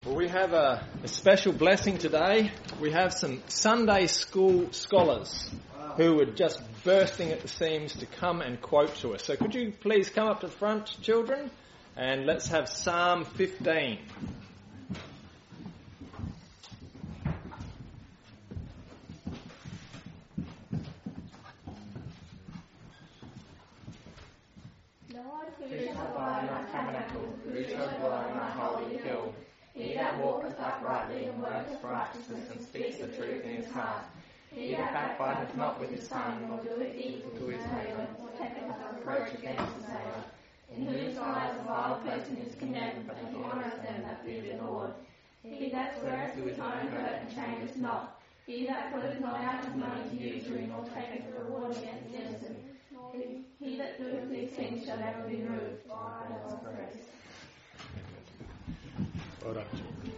Well, we have a special blessing today. We have some Sunday school scholars who are just bursting at the seams to come and quote to us. So could you please come up to the front, children, and let's have Psalm 15. Lord, who shall abide in thy tabernacle, who shall dwell in thy holy hill? He that walketh uprightly and worketh righteousness and speaks the truth in his heart. He that backbiteth not with his tongue, nor doeth evil to his neighbour, nor taketh a reproach against his neighbour, in whose eyes a vile person is condemned, but he honoureth them that fear the Lord. He that sweareth to his own hurt and changeth not. He that putteth not out his money to usury, nor taketh a reward against the innocent. He that doeth these things shall never be moved. God's grace. Well done.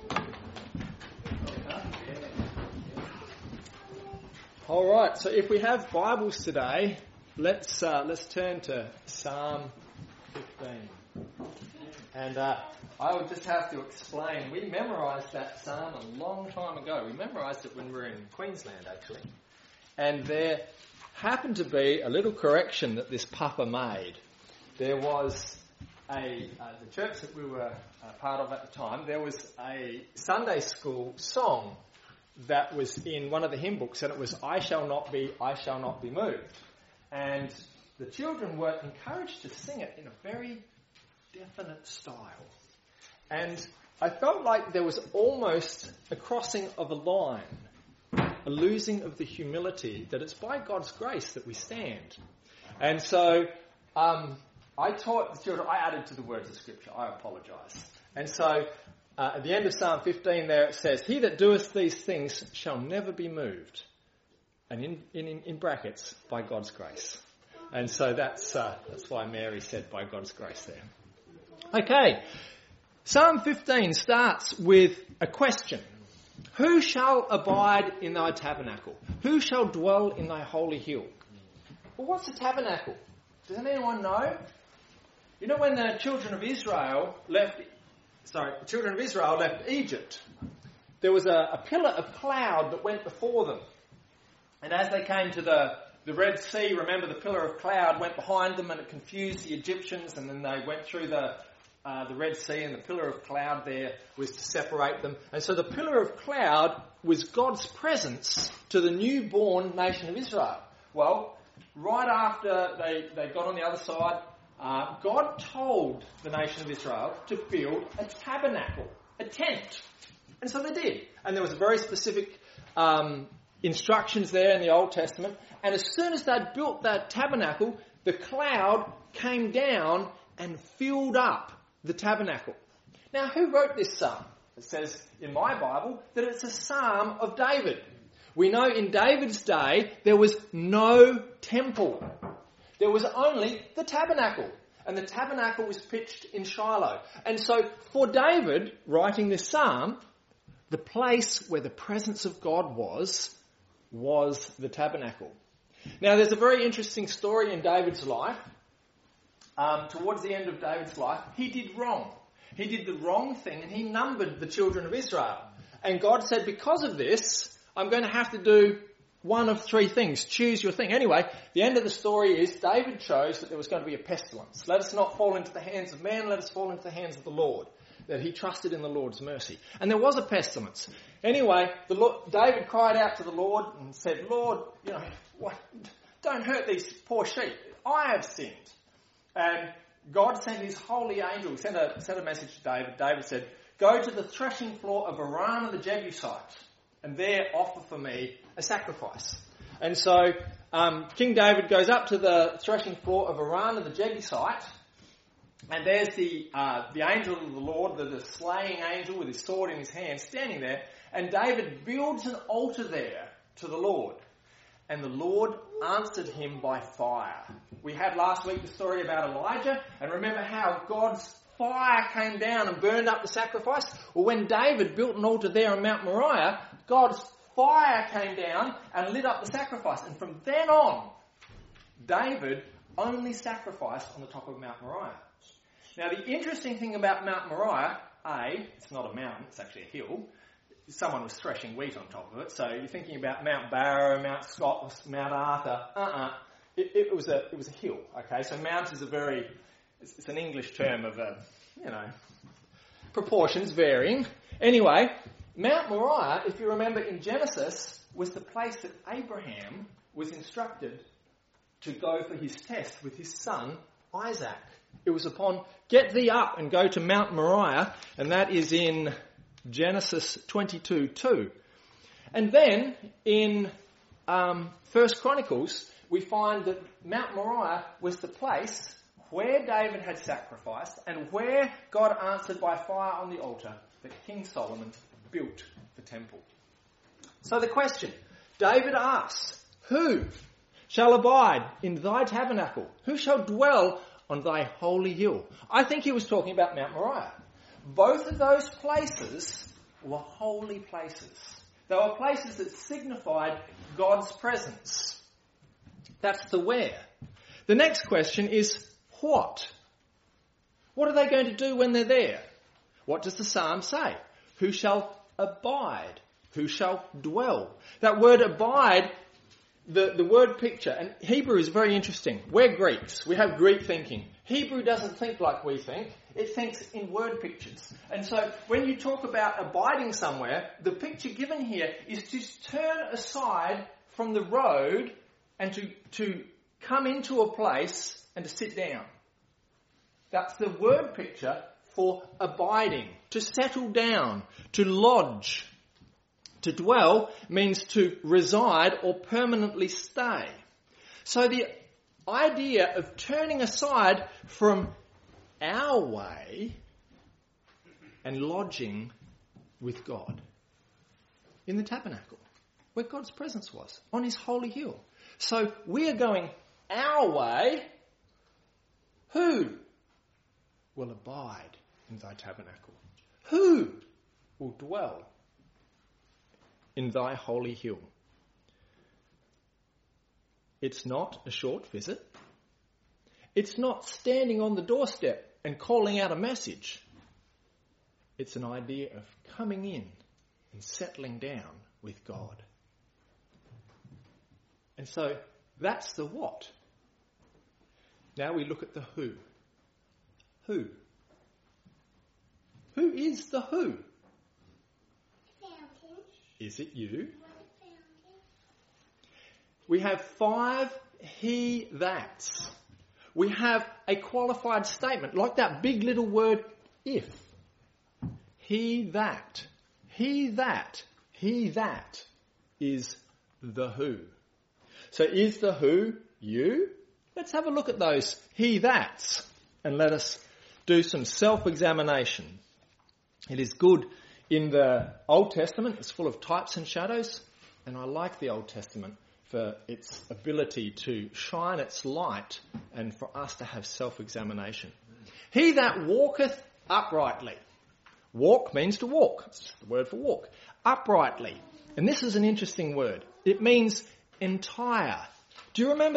All right, so if we have Bibles today, let's turn to Psalm 15. And I would just have to explain, we memorised that psalm a long time ago. We memorised it when we were in Queensland, actually. And there happened to be a little correction that this papa made. There was the church that we were part of at the time, there was a Sunday school song that was in one of the hymn books, and it was I shall not be moved. And the children were encouraged to sing it in a very definite style. And I felt like there was almost a crossing of a line, a losing of the humility that it's by God's grace that we stand. And so I taught the children, I added to the words of Scripture, I apologise. And so at the end of Psalm 15 there it says, he that doeth these things shall never be moved. And in brackets, by God's grace. And so that's why Mary said by God's grace there. Okay, Psalm 15 starts with a question. Who shall abide in thy tabernacle? Who shall dwell in thy holy hill? Well, what's a tabernacle? Does anyone know? You know when the children of Israel left Egypt, there was a pillar of cloud that went before them. And as they came to the Red Sea, remember the pillar of cloud went behind them and it confused the Egyptians, and then they went through the Red Sea, and the pillar of cloud there was to separate them. And so the pillar of cloud was God's presence to the newborn nation of Israel. Well, right after they got on the other side, God told the nation of Israel to build a tabernacle, a tent. And so they did. And there was very specific instructions there in the Old Testament. And as soon as they'd built that tabernacle, the cloud came down and filled up the tabernacle. Now, who wrote this psalm? It says in my Bible that it's a psalm of David. We know in David's day there was no temple. There was only the tabernacle. And the tabernacle was pitched in Shiloh. And so for David, writing this psalm, the place where the presence of God was the tabernacle. Now there's a very interesting story in David's life. Towards the end of David's life, he did wrong. He did the wrong thing and he numbered the children of Israel. And God said, because of this, I'm going to have to do one of three things. Choose your thing. Anyway, the end of the story is David chose that there was going to be a pestilence. Let us not fall into the hands of man, let us fall into the hands of the Lord. That he trusted in the Lord's mercy. And there was a pestilence. Anyway, David cried out to the Lord and said, Lord, don't hurt these poor sheep. I have sinned. And God sent his holy angel, sent a message to David. David said, go to the threshing floor of Araunah the Jebusite, and there offer for me a sacrifice. And so King David goes up to the threshing floor of Araunah the Jebusite, and there's the angel of the Lord, the slaying angel with his sword in his hand, standing there, and David builds an altar there to the Lord. And the Lord answered him by fire. We had last week the story about Elijah, and remember how God's fire came down and burned up the sacrifice? Well, when David built an altar there on Mount Moriah, God's fire came down and lit up the sacrifice. And from then on, David only sacrificed on the top of Mount Moriah. Now, the interesting thing about Mount Moriah it's not a mountain, it's actually a hill. Someone was threshing wheat on top of it. So you're thinking about Mount Barrow, Mount Scott, Mount Arthur. It was a hill. Okay, so mount is it's an English term of proportions varying. Anyway, Mount Moriah, if you remember in Genesis, was the place that Abraham was instructed to go for his test with his son Isaac. It was upon, get thee up and go to Mount Moriah, and that is in Genesis 22:2. And then in 1 Chronicles, we find that Mount Moriah was the place where David had sacrificed and where God answered by fire on the altar that King Solomon built the temple. So the question, David asks, who shall abide in thy tabernacle? Who shall dwell on thy holy hill? I think he was talking about Mount Moriah. Both of those places were holy places. They were places that signified God's presence. That's the where. The next question is what? What are they going to do when they're there? What does the psalm say? Who shall abide? Who shall dwell? That word abide, the word picture, and Hebrew is very interesting. We're Greeks. We have Greek thinking. Hebrew doesn't think like we think. It thinks in word pictures. And so when you talk about abiding somewhere, the picture given here is to turn aside from the road and to come into a place and to sit down. That's the word picture for abiding, to settle down, to lodge. To dwell means to reside or permanently stay. So the idea of turning aside from our way and lodging with God in the tabernacle, where God's presence was, on his holy hill. So we are going our way. Who will abide in thy tabernacle? Who will dwell in thy holy hill? It's not a short visit. It's not standing on the doorstep and calling out a message. It's an idea of coming in and settling down with God. And so that's the what. Now we look at the who. Who? Who is the who? Is it you? We have 5 he that's. We have a qualified statement, like that big little word if. He that. He that. He that is the who. So is the who you? Let's have a look at those he that's and let us do some self-examination. It is good in the Old Testament. It's full of types and shadows, and I like the Old Testament for its ability to shine its light and for us to have self-examination. He that walketh uprightly. Walk means to walk. It's just the word for walk. Uprightly. And this is an interesting word. It means entire. Do you remember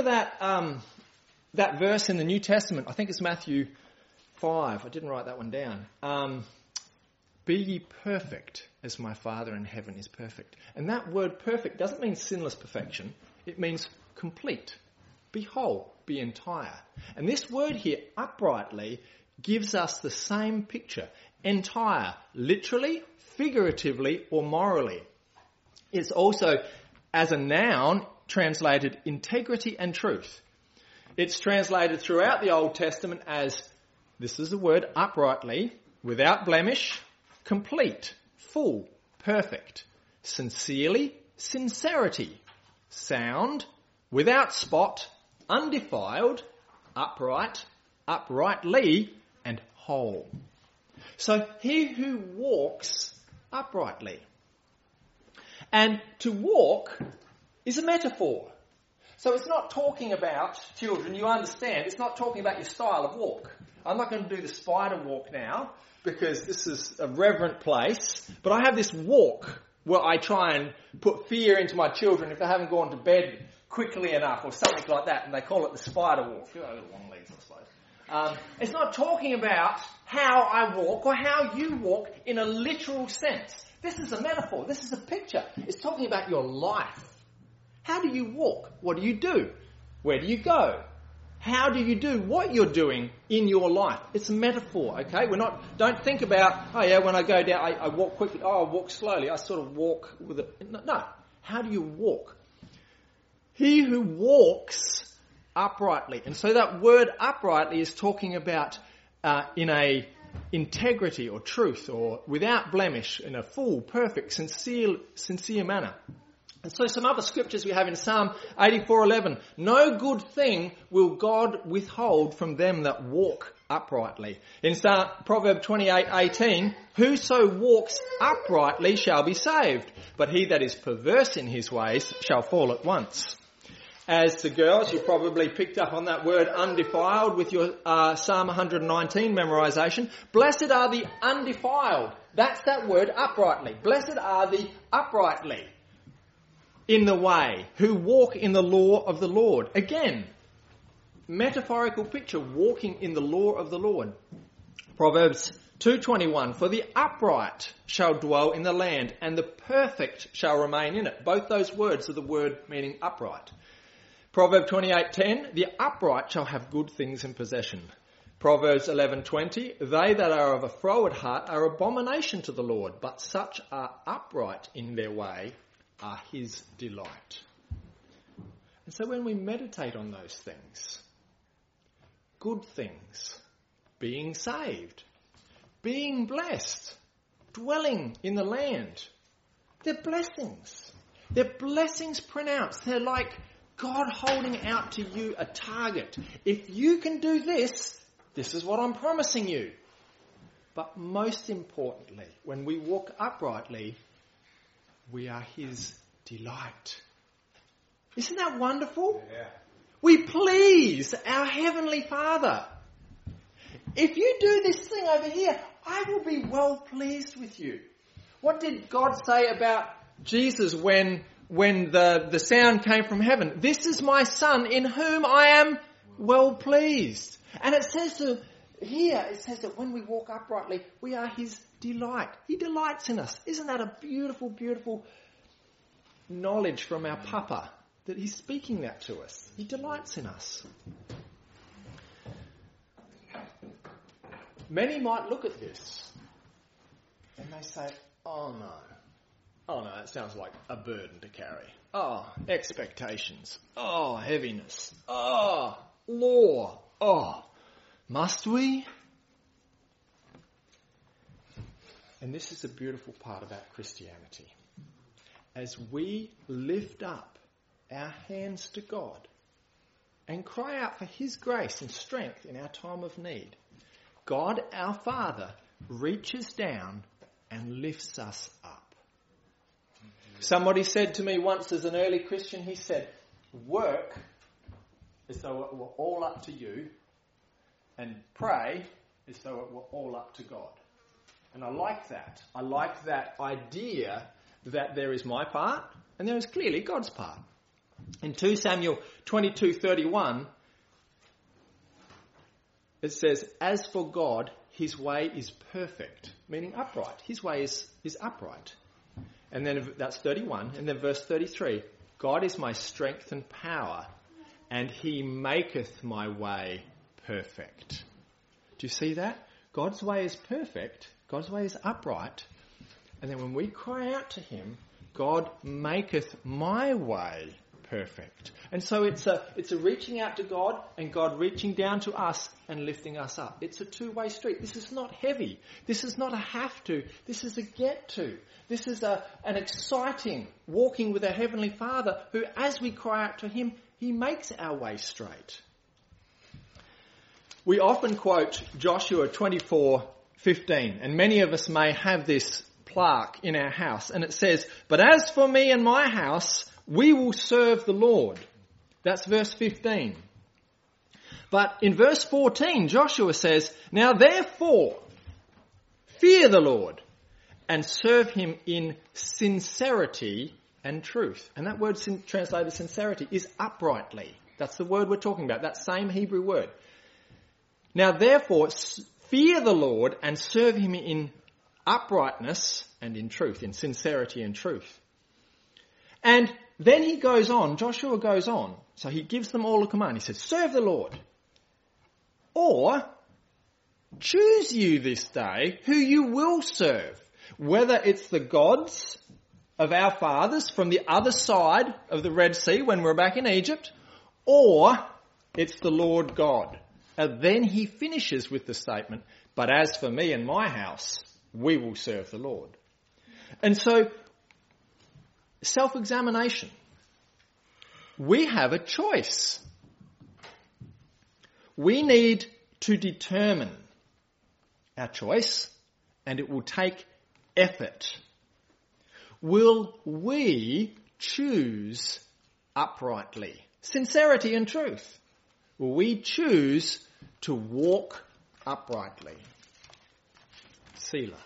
that verse in the New Testament? I think it's Matthew 5. I didn't write that one down. Be ye perfect as my Father in heaven is perfect. And that word perfect doesn't mean sinless perfection. It means complete. Be whole. Be entire. And this word here, uprightly, gives us the same picture. Entire, literally, figuratively, or morally. It's also, as a noun, translated integrity and truth. It's translated throughout the Old Testament as, this is the word, uprightly, without blemish, complete, full, perfect, sincerely, sincerity, sound, without spot, undefiled, upright, uprightly, and whole. So he who walks uprightly. And to walk is a metaphor. So it's not talking about, children, you understand, it's not talking about your style of walk. I'm not going to do the spider walk now, because this is a reverent place, but I have this walk where I try and put fear into my children if they haven't gone to bed quickly enough or something like that, and they call it the spider walk. You know, long legs, I suppose. It's not talking about how I walk or how you walk in a literal sense. This is a metaphor. This is a picture. It's talking about your life. How do you walk? What do you do? Where do you go? How do you do what you're doing in your life? It's a metaphor, okay? Don't think about, when I go down, I walk quickly. I walk slowly. I sort of walk with it. No. How do you walk? He who walks uprightly. And so that word uprightly is talking about in a integrity or truth or without blemish, in a full, perfect, sincere manner. And so some other scriptures we have in Psalm 84:11. No good thing will God withhold from them that walk uprightly. In Proverbs 28:18, whoso walks uprightly shall be saved, but he that is perverse in his ways shall fall at once. As the girls, you probably picked up on that word undefiled with your Psalm 119 memorisation. Blessed are the undefiled. That's that word uprightly. Blessed are the uprightly in the way, who walk in the law of the Lord. Again, metaphorical picture, walking in the law of the Lord. Proverbs 2:21, for the upright shall dwell in the land, and the perfect shall remain in it. Both those words are the word meaning upright. Proverbs 28:10, the upright shall have good things in possession. Proverbs 11:20, they that are of a froward heart are abomination to the Lord, but such are upright in their way are his delight. And so when we meditate on those things, good things, being saved, being blessed, dwelling in the land, they're blessings. They're blessings pronounced. They're like God holding out to you a target. If you can do this, this is what I'm promising you. But most importantly, when we walk uprightly, we are his delight. Isn't that wonderful? Yeah. We please our Heavenly Father. If you do this thing over here, I will be well pleased with you. What did God say about Jesus when the sound came from heaven? This is my Son in whom I am well pleased. And it says that when we walk uprightly, we are his delight. He delights in us. Isn't that a beautiful, beautiful knowledge from our Papa that he's speaking that to us? He delights in us. Many might look at this and they say, oh no, that sounds like a burden to carry. Oh, expectations. Oh, heaviness. Oh, law. Oh, must we? And this is the beautiful part about Christianity. As we lift up our hands to God and cry out for his grace and strength in our time of need, God, our Father, reaches down and lifts us up. Somebody said to me once as an early Christian, he said, work as though it were all up to you, and pray as though it were all up to God. And I like that. I like that idea that there is my part and there is clearly God's part. In 2 Samuel 22:31, it says, as for God, his way is perfect, meaning upright. His way is upright. And then that's 31. And then verse 33, God is my strength and power, and he maketh my way perfect. Do you see that? God's way is perfect. God's way is upright. And then when we cry out to him, God maketh my way perfect. And so it's a reaching out to God and God reaching down to us and lifting us up. It's a two-way street. This is not heavy. This is not a have to. This is a get to. This is an exciting walking with our Heavenly Father who, as we cry out to him, he makes our way straight. We often quote Joshua 24:15, and many of us may have this plaque in our house, and it says, but as for me and my house, we will serve the Lord. That's verse 15. But in verse 14, Joshua says, now therefore, fear the Lord and serve him in sincerity and truth. And that word translated sincerity is uprightly. That's the word we're talking about, that same Hebrew word. Now therefore, fear the Lord and serve him in uprightness and in truth, in sincerity and truth. And then he goes on, Joshua goes on. So he gives them all a command. He says, serve the Lord. Or choose you this day who you will serve, whether it's the gods of our fathers from the other side of the Red Sea when we're back in Egypt, or it's the Lord God. And then he finishes with the statement, but as for me and my house, we will serve the Lord. And so, self-examination. We have a choice. We need to determine our choice, and it will take effort. Will we choose uprightly? Sincerity and truth. Will we choose to walk uprightly? Selah.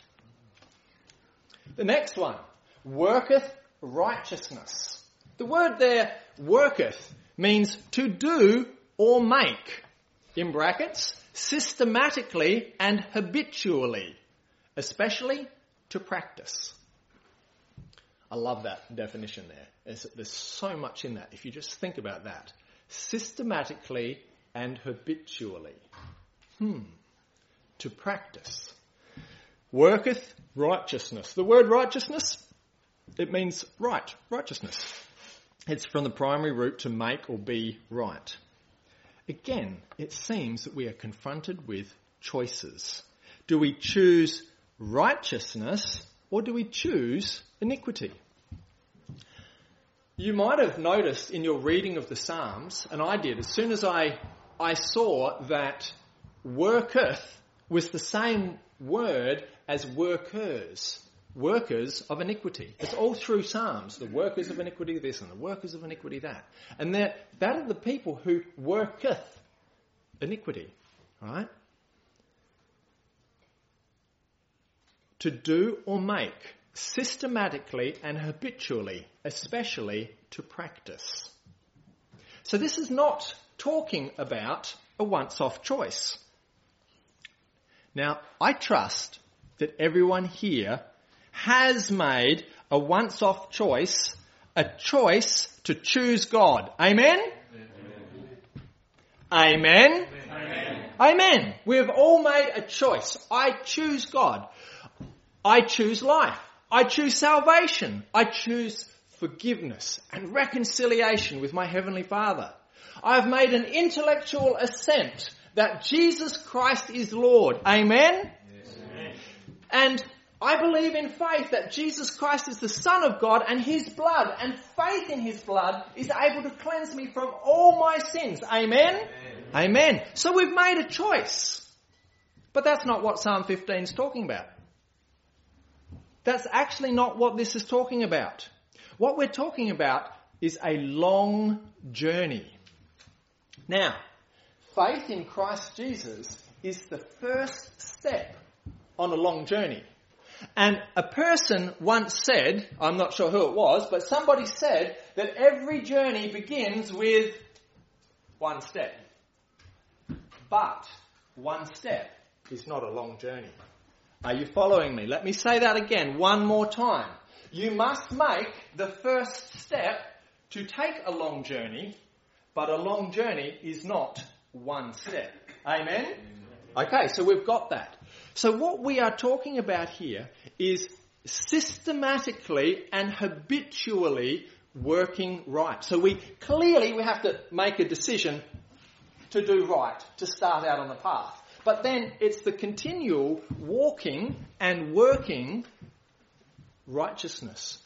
The next one, worketh righteousness. The word there, worketh, means to do or make, in brackets, systematically and habitually, especially to practice. I love that definition there. There's so much in that, if you just think about that. Systematically and habitually. To practice. Worketh righteousness. The word righteousness, it means right, righteousness. It's from the primary root to make or be right. Again, it seems that we are confronted with choices. Do we choose righteousness or do we choose iniquity? You might have noticed in your reading of the Psalms, and I did, as soon as I saw that worketh was the same word as workers of iniquity. It's all through Psalms, the workers of iniquity this and the workers of iniquity that. And that are the people who worketh iniquity, right? To do or make, systematically and habitually, especially to practice. So this is not talking about a once-off choice. Now, I trust that everyone here has made a once-off choice, a choice to choose God. Amen? Amen? Amen? Amen. We have all made a choice. I choose God. I choose life. I choose salvation. I choose forgiveness and reconciliation with my Heavenly Father. I've made an intellectual assent that Jesus Christ is Lord. Amen? Yes. And I believe in faith that Jesus Christ is the Son of God and his blood and faith in his blood is able to cleanse me from all my sins. Amen? Amen. Amen. So we've made a choice. But that's not what Psalm 15 is talking about. That's actually not what this is talking about. What we're talking about is a long journey. Now, faith in Christ Jesus is the first step on a long journey. And a person once said, I'm not sure who it was, but somebody said that every journey begins with one step. But one step is not a long journey. Are you following me? Let me say that again one more time. You must make the first step to take a long journey, but a long journey is not one step. Amen? Okay, so we've got that. So what we are talking about here is systematically and habitually working right. So we have to make a decision to do right, to start out on the path. But then it's the continual walking and working righteousness.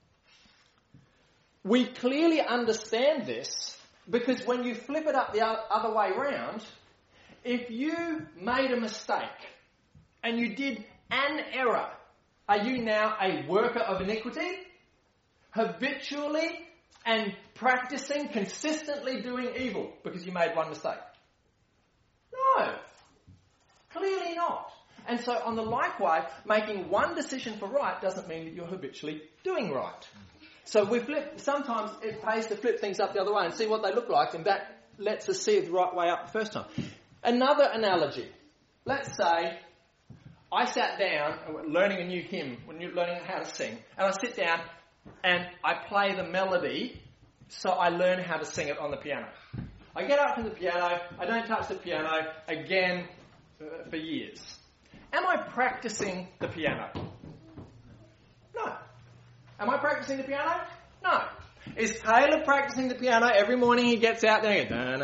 We clearly understand this because when you flip it up the other way round, if you made a mistake and you did an error, are you now a worker of iniquity? Habitually and practicing, consistently doing evil because you made one mistake? No. Clearly not. And so on the likewise, making one decision for right doesn't mean that you're habitually doing right. So sometimes it pays to flip things up the other way and see what they look like, and that lets us see it the right way up the first time. Another analogy. Let's say I sat down and we're learning a new hymn, we're learning how to sing, and I sit down and I play the melody so I learn how to sing it on the piano. I get up from the piano, I don't touch the piano again for years. Am I practicing the piano? No. Am I practicing the piano? No. Is Caleb practicing the piano every morning he gets out there and goes,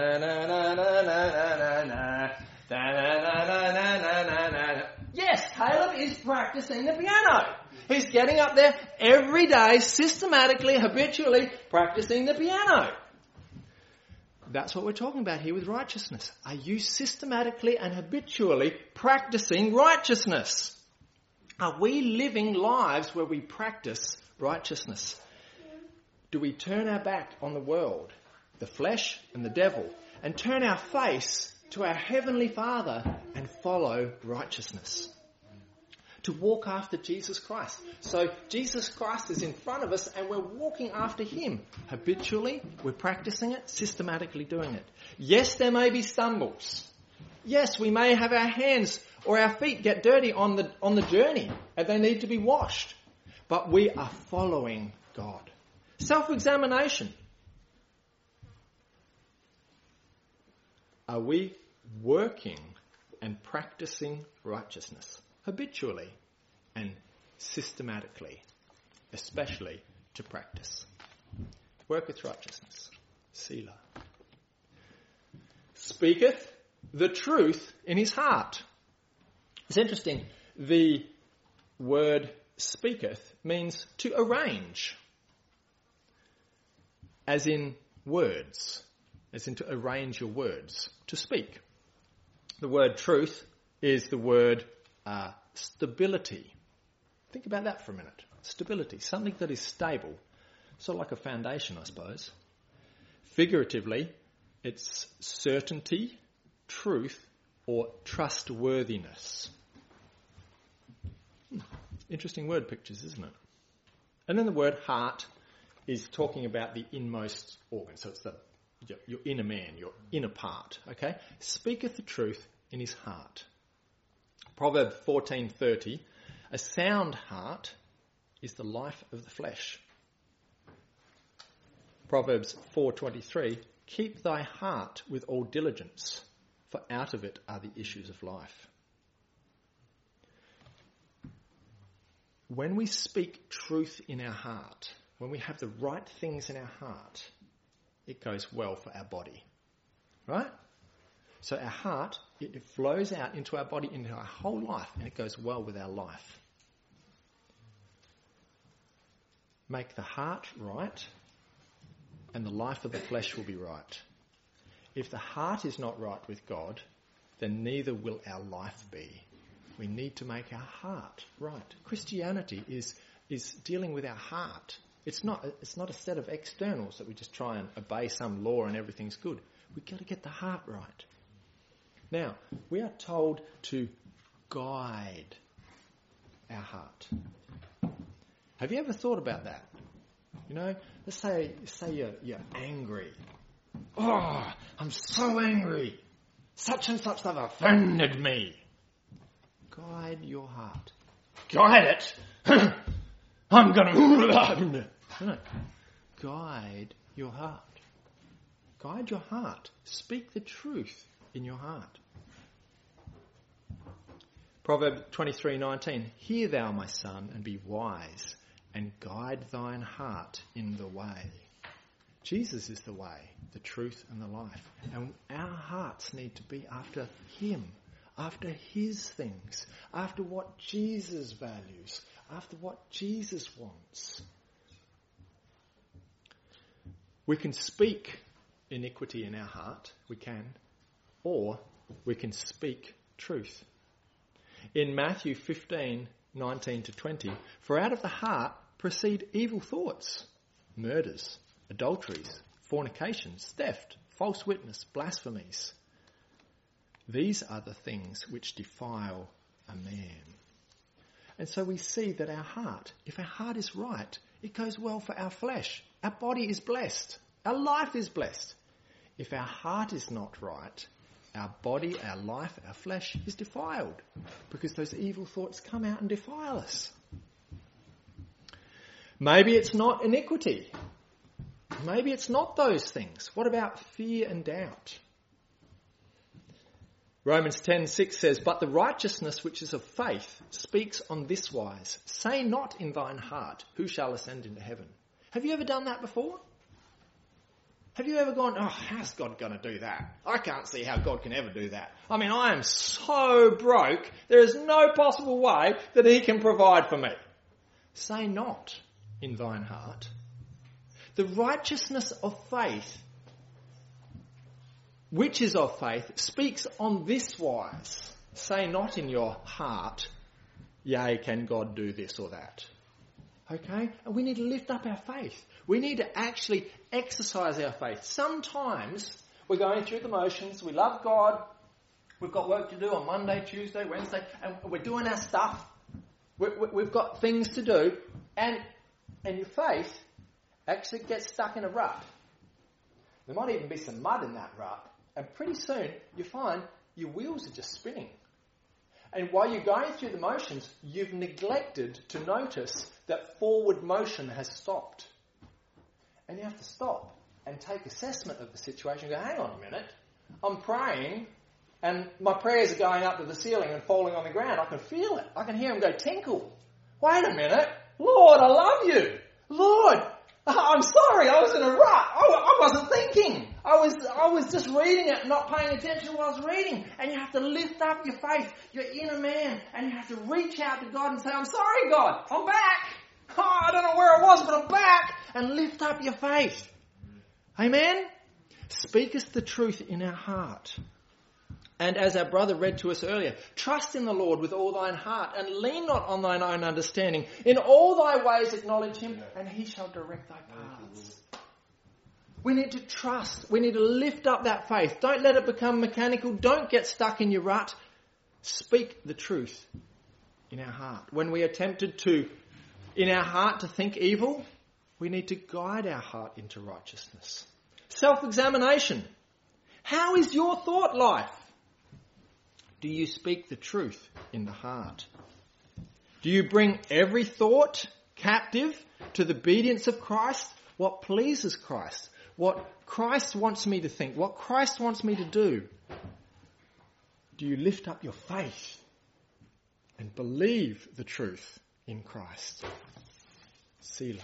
yes, Caleb is practicing the piano. He's getting up there every day, systematically, habitually practicing the piano. That's what we're talking about here with righteousness. Are you systematically and habitually practicing righteousness? Are we living lives where we practice righteousness? Do we turn our back on the world, the flesh and the devil, and turn our face to our Heavenly Father and follow righteousness? To walk after Jesus Christ. So Jesus Christ is in front of us and we're walking after Him. Habitually, we're practicing it, systematically doing it. Yes, there may be stumbles. Yes, we may have our hands or our feet get dirty on the journey and they need to be washed. But we are following God. Self-examination. Are we working and practicing righteousness? Habitually and systematically, especially to practice. Worketh righteousness. Selah. Speaketh the truth in his heart. It's interesting. The word speaketh means to arrange. As in words. As in to arrange your words. To speak. The word truth is the word stability. Think about that for a minute. Stability, something that is stable. Sort of like a foundation, I suppose. Figuratively, it's certainty, truth, or trustworthiness. Interesting word pictures, isn't it? And then the word heart is talking about the inmost organ. So it's your inner man, your inner part. Okay? Speaketh the truth in his heart. Proverbs 14:30, a sound heart is the life of the flesh. Proverbs 4:23, keep thy heart with all diligence, for out of it are the issues of life. When we speak truth in our heart, when we have the right things in our heart, it goes well for our body. Right? So our heart, it flows out into our body, into our whole life, and it goes well with our life. Make the heart right, and the life of the flesh will be right. If the heart is not right with God, then neither will our life be. We need to make our heart right. Christianity is dealing with our heart. It's not a set of externals that we just try and obey some law and everything's good. We've got to get the heart right. Now, we are told to guide our heart. Have you ever thought about that? You know, let's say you're angry. Oh, I'm so angry. Such and such have offended me. Guide your heart. Guide it? I'm going to... No. Guide your heart. Guide your heart. Speak the truth in your heart. Proverbs 23:19. Hear thou, my son, and be wise, and guide thine heart in the way. Jesus is the way, the truth, and the life. And our hearts need to be after Him, after His things, after what Jesus values, after what Jesus wants. We can speak iniquity in our heart, we can, or we can speak truth. In Matthew 15:19-20, for out of the heart proceed evil thoughts, murders, adulteries, fornications, theft, false witness, blasphemies. These are the things which defile a man. And so we see that our heart, if our heart is right, it goes well for our flesh. Our body is blessed. Our life is blessed. If our heart is not right, our body, our life, our flesh is defiled because those evil thoughts come out and defile us. Maybe it's not iniquity. Maybe it's not those things. What about fear and doubt? Romans 10:6 says, "But the righteousness which is of faith speaks on this wise, say not in thine heart, who shall ascend into heaven?" Have you ever done that before? Have you ever gone, "Oh, how's God going to do that? I can't see how God can ever do that. I mean, I am so broke, there is no possible way that he can provide for me." Say not in thine heart. The righteousness of faith, which is of faith, speaks on this wise. Say not in your heart, "Yea, can God do this or that?" Okay? And we need to lift up our faith. We need to actually exercise our faith. Sometimes we're going through the motions, we love God, we've got work to do on Monday, Tuesday, Wednesday, and we're doing our stuff. We've got things to do, and your faith actually gets stuck in a rut. There might even be some mud in that rut, and pretty soon you find your wheels are just spinning. And while you're going through the motions, you've neglected to notice that forward motion has stopped. And you have to stop and take assessment of the situation and go, "Hang on a minute, I'm praying and my prayers are going up to the ceiling and falling on the ground. I can feel it. I can hear them go tinkle. Wait a minute, Lord, I love you. Lord, I'm sorry, I was in a rut. I wasn't thinking. I was just reading it, not paying attention to what I was reading." And you have to lift up your faith, your inner man, and you have to reach out to God and say, "I'm sorry, God, I'm back. Oh, I don't know where I was, but I'm back." And lift up your faith. Amen? Speak us the truth in our heart. And as our brother read to us earlier, trust in the Lord with all thine heart and lean not on thine own understanding. In all thy ways acknowledge him and he shall direct thy paths. We need to trust. We need to lift up that faith. Don't let it become mechanical. Don't get stuck in your rut. Speak the truth in our heart. When we are tempted to, in our heart, to think evil, we need to guide our heart into righteousness. Self-examination. How is your thought life? Do you speak the truth in the heart? Do you bring every thought captive to the obedience of Christ? What pleases Christ? What Christ wants me to think? What Christ wants me to do? Do you lift up your faith and believe the truth in Christ? Selah.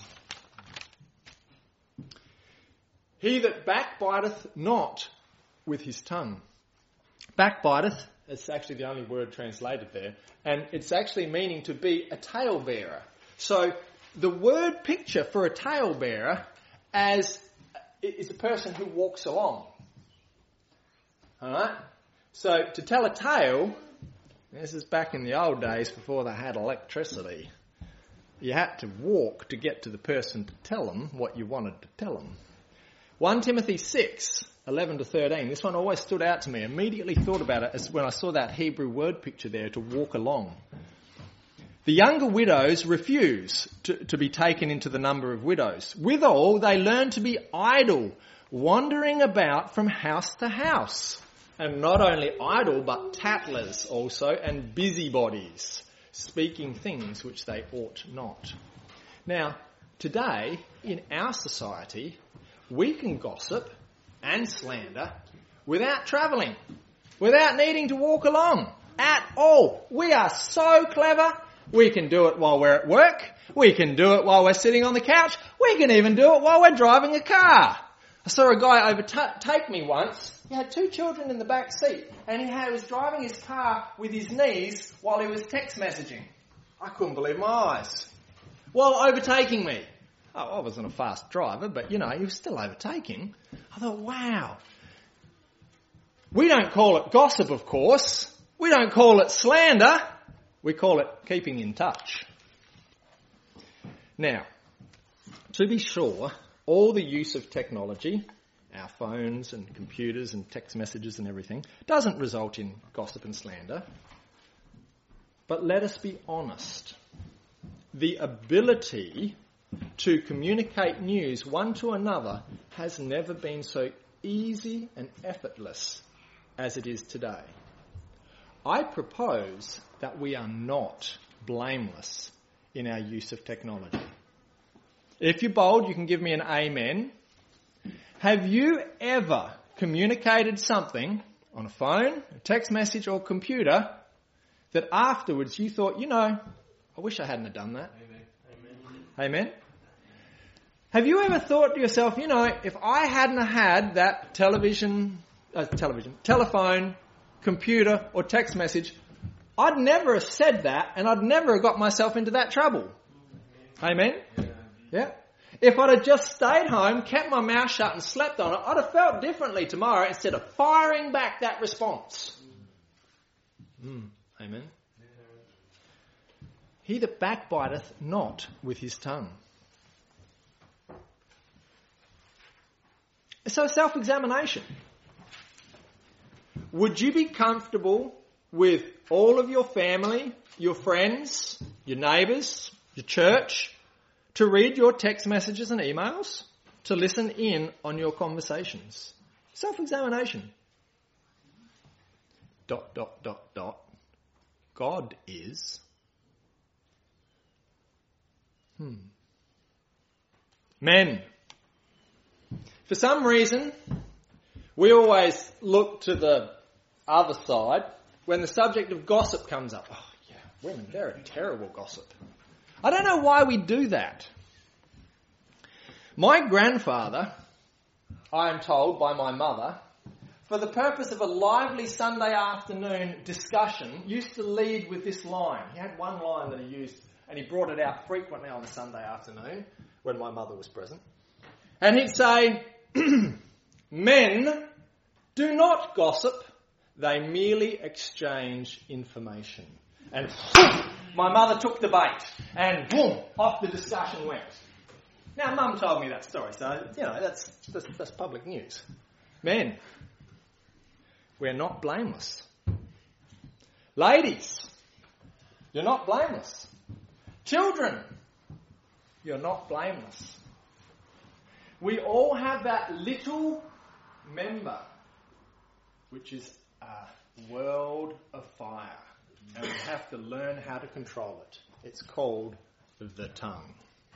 He that backbiteth not with his tongue. Backbiteth, it's actually the only word translated there, and it's actually meaning to be a talebearer. So the word picture for a talebearer is a person who walks along. Alright? So to tell a tale, this is back in the old days before they had electricity. You had to walk to get to the person to tell them what you wanted to tell them. 1 Timothy 6:11-13. This one always stood out to me. Immediately thought about it as when I saw that Hebrew word picture there, to walk along. The younger widows refuse to be taken into the number of widows. Withal, they learn to be idle, wandering about from house to house. And not only idle, but tattlers also, and busybodies, speaking things which they ought not. Now, today, in our society, we can gossip and slander without travelling, without needing to walk along at all. We are so clever. We can do it while we're at work. We can do it while we're sitting on the couch. We can even do it while we're driving a car. I saw a guy overtake me once. He had 2 children in the back seat, and he was driving his car with his knees while he was text messaging. I couldn't believe my eyes. While overtaking me. Oh, I wasn't a fast driver, but, he was still overtaking. I thought, wow. We don't call it gossip, of course. We don't call it slander. We call it keeping in touch. Now, to be sure, all the use of technology, our phones and computers and text messages and everything, doesn't result in gossip and slander. But let us be honest. The ability to communicate news one to another has never been so easy and effortless as it is today. I propose that we are not blameless in our use of technology. If you're bold, you can give me an amen. Have you ever communicated something on a phone, a text message or computer that afterwards you thought, I wish I hadn't have done that? Amen? Have you ever thought to yourself, if I hadn't have had that telephone, computer or text message, I'd never have said that and I'd never have got myself into that trouble. Amen? Yeah. If I'd have just stayed home, kept my mouth shut and slept on it, I'd have felt differently tomorrow instead of firing back that response. Amen. He that backbiteth not with his tongue. So self-examination. Would you be comfortable with all of your family, your friends, your neighbours, your church, to read your text messages and emails, to listen in on your conversations? Self-examination. ... God is... Men. For some reason, we always look to the other side when the subject of gossip comes up. Oh, yeah, women, they're a terrible gossip. I don't know why we do that. My grandfather, I am told by my mother, for the purpose of a lively Sunday afternoon discussion, used to lead with this line. He had one line that he used, and he brought it out frequently on a Sunday afternoon when my mother was present. And he'd say, men do not gossip, they merely exchange information. And my mother took the bait, and boom, off the discussion went. Now, Mum told me that story, so, that's public news. Men, we're not blameless. Ladies, you're not blameless. Children, you're not blameless. We all have that little member, which is a world of fire. And we have to learn how to control it. It's called the tongue.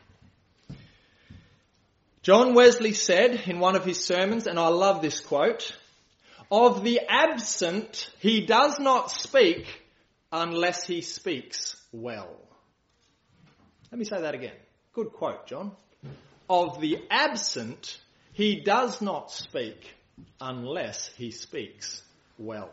John Wesley said in one of his sermons, and I love this quote, "Of the absent he does not speak unless he speaks well." Let me say that again. Good quote, John. Of the absent he does not speak unless he speaks well.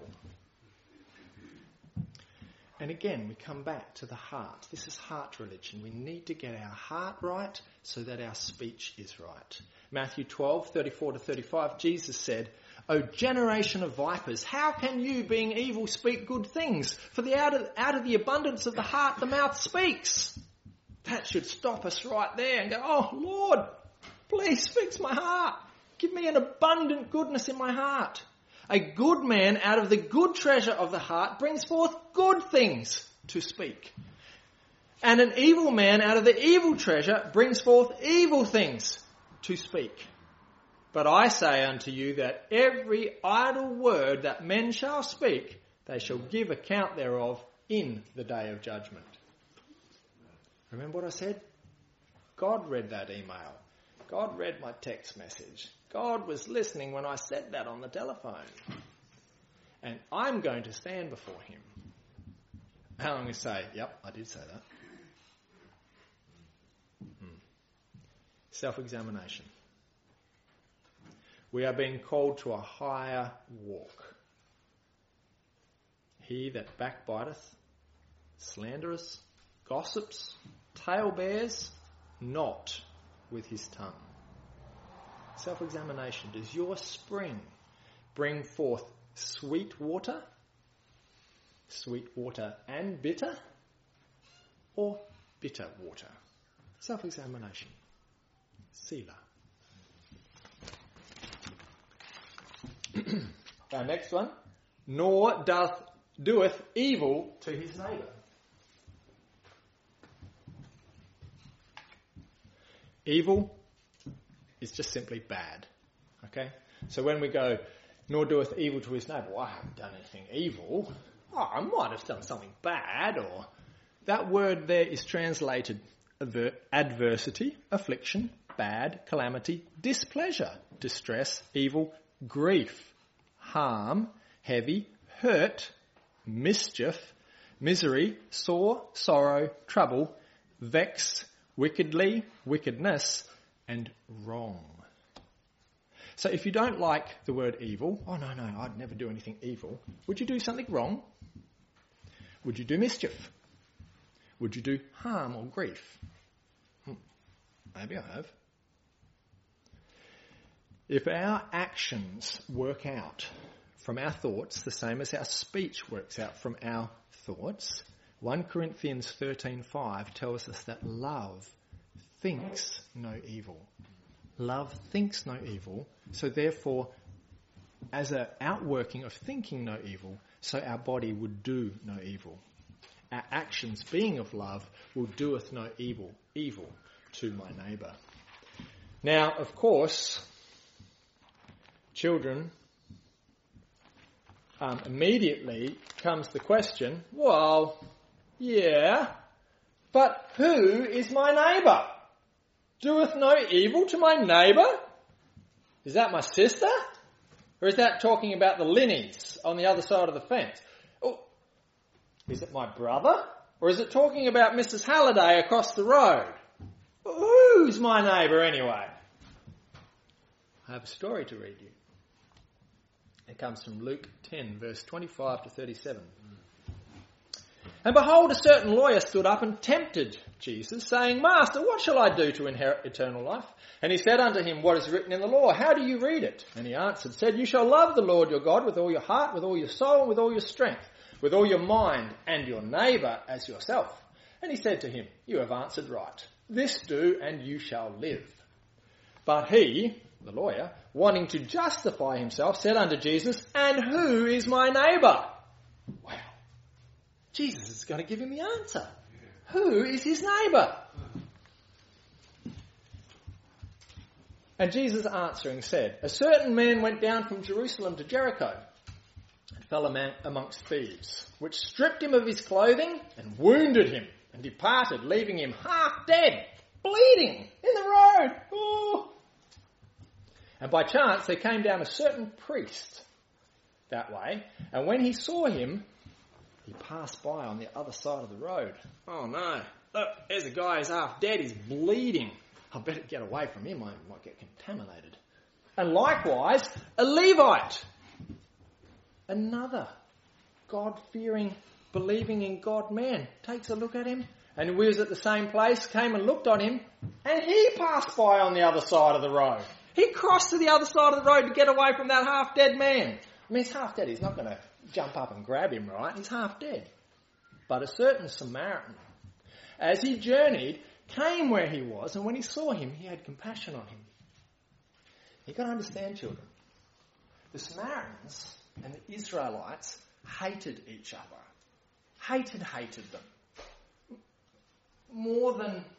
And again, we come back to the heart. This is heart religion. We need to get our heart right so that our speech is right. Matthew 12:34-35, Jesus said, "O generation of vipers, how can you, being evil, speak good things? For out of the abundance of the heart, the mouth speaks." That should stop us right there and go, "Oh, Lord, please fix my heart. Give me an abundant goodness in my heart." A good man out of the good treasure of the heart brings forth good things to speak. And an evil man out of the evil treasure brings forth evil things to speak. But I say unto you that every idle word that men shall speak, they shall give account thereof in the day of judgment. Remember what I said? God read that email. God read my text message. God was listening when I said that on the telephone. And I'm going to stand before him. And I'm going to say, yep, I did say that. Self-examination. We are being called to a higher walk. He that backbiteth, slandereth, gossips, talebears, not with his tongue. Self-examination. Does your spring bring forth sweet water and bitter, or bitter water? Self-examination. Selah. Our next one. Nor doeth evil to his neighbour. Evil is just simply bad. Okay? So when we go, nor doeth evil to his neighbour. Well, I haven't done anything evil. Oh, I might have done something bad. Or that word there is translated adversity, affliction, bad, calamity, displeasure, distress, evil, grief, harm, heavy, hurt, mischief, misery, sore, sorrow, trouble, vex, wickedly, wickedness, and wrong. So if you don't like the word evil, oh no, I'd never do anything evil, would you do something wrong? Would you do mischief? Would you do harm or grief? Maybe I have. If our actions work out from our thoughts the same as our speech works out from our thoughts, 1 Corinthians 13:5 tells us that love thinks no evil. Love thinks no evil, so therefore, as an outworking of thinking no evil, so our body would do no evil. Our actions, being of love, will doeth no evil to my neighbour. Now, of course, children, immediately comes the question, well, yeah, but who is my neighbour? Doeth no evil to my neighbour? Is that my sister? Or is that talking about the Linneys on the other side of the fence? Oh, is it my brother? Or is it talking about Mrs. Halliday across the road? Who's my neighbour anyway? I have a story to read you. It comes from Luke 10, verse 25 to 37. And behold, a certain lawyer stood up and tempted Jesus, saying, Master, what shall I do to inherit eternal life? And he said unto him, What is written in the law? How do you read it? And he answered, said, You shall love the Lord your God with all your heart, with all your soul, and with all your strength, with all your mind, and your neighbour as yourself. And he said to him, You have answered right. This do, and you shall live. But he, the lawyer, wanting to justify himself, said unto Jesus, And who is my neighbour? Wow. Jesus is going to give him the answer. Who is his neighbour? And Jesus answering said, A certain man went down from Jerusalem to Jericho and fell amongst thieves, which stripped him of his clothing and wounded him and departed, leaving him half dead, bleeding in the road. Oh. And by chance there came down a certain priest that way, and when he saw him, he passed by on the other side of the road. Oh no, look, there's a guy who's half dead, he's bleeding. I better get away from him, I might get contaminated. And likewise, a Levite, another God-fearing, believing in God man, takes a look at him, and we was at the same place, came and looked on him, and he passed by on the other side of the road. He crossed to the other side of the road to get away from that half-dead man. I mean, he's half dead, he's not going to jump up and grab him, right? He's half dead. But a certain Samaritan, as he journeyed, came where he was, and when he saw him, he had compassion on him. You've got to understand, children, the Samaritans and the Israelites hated each other. Hated them. More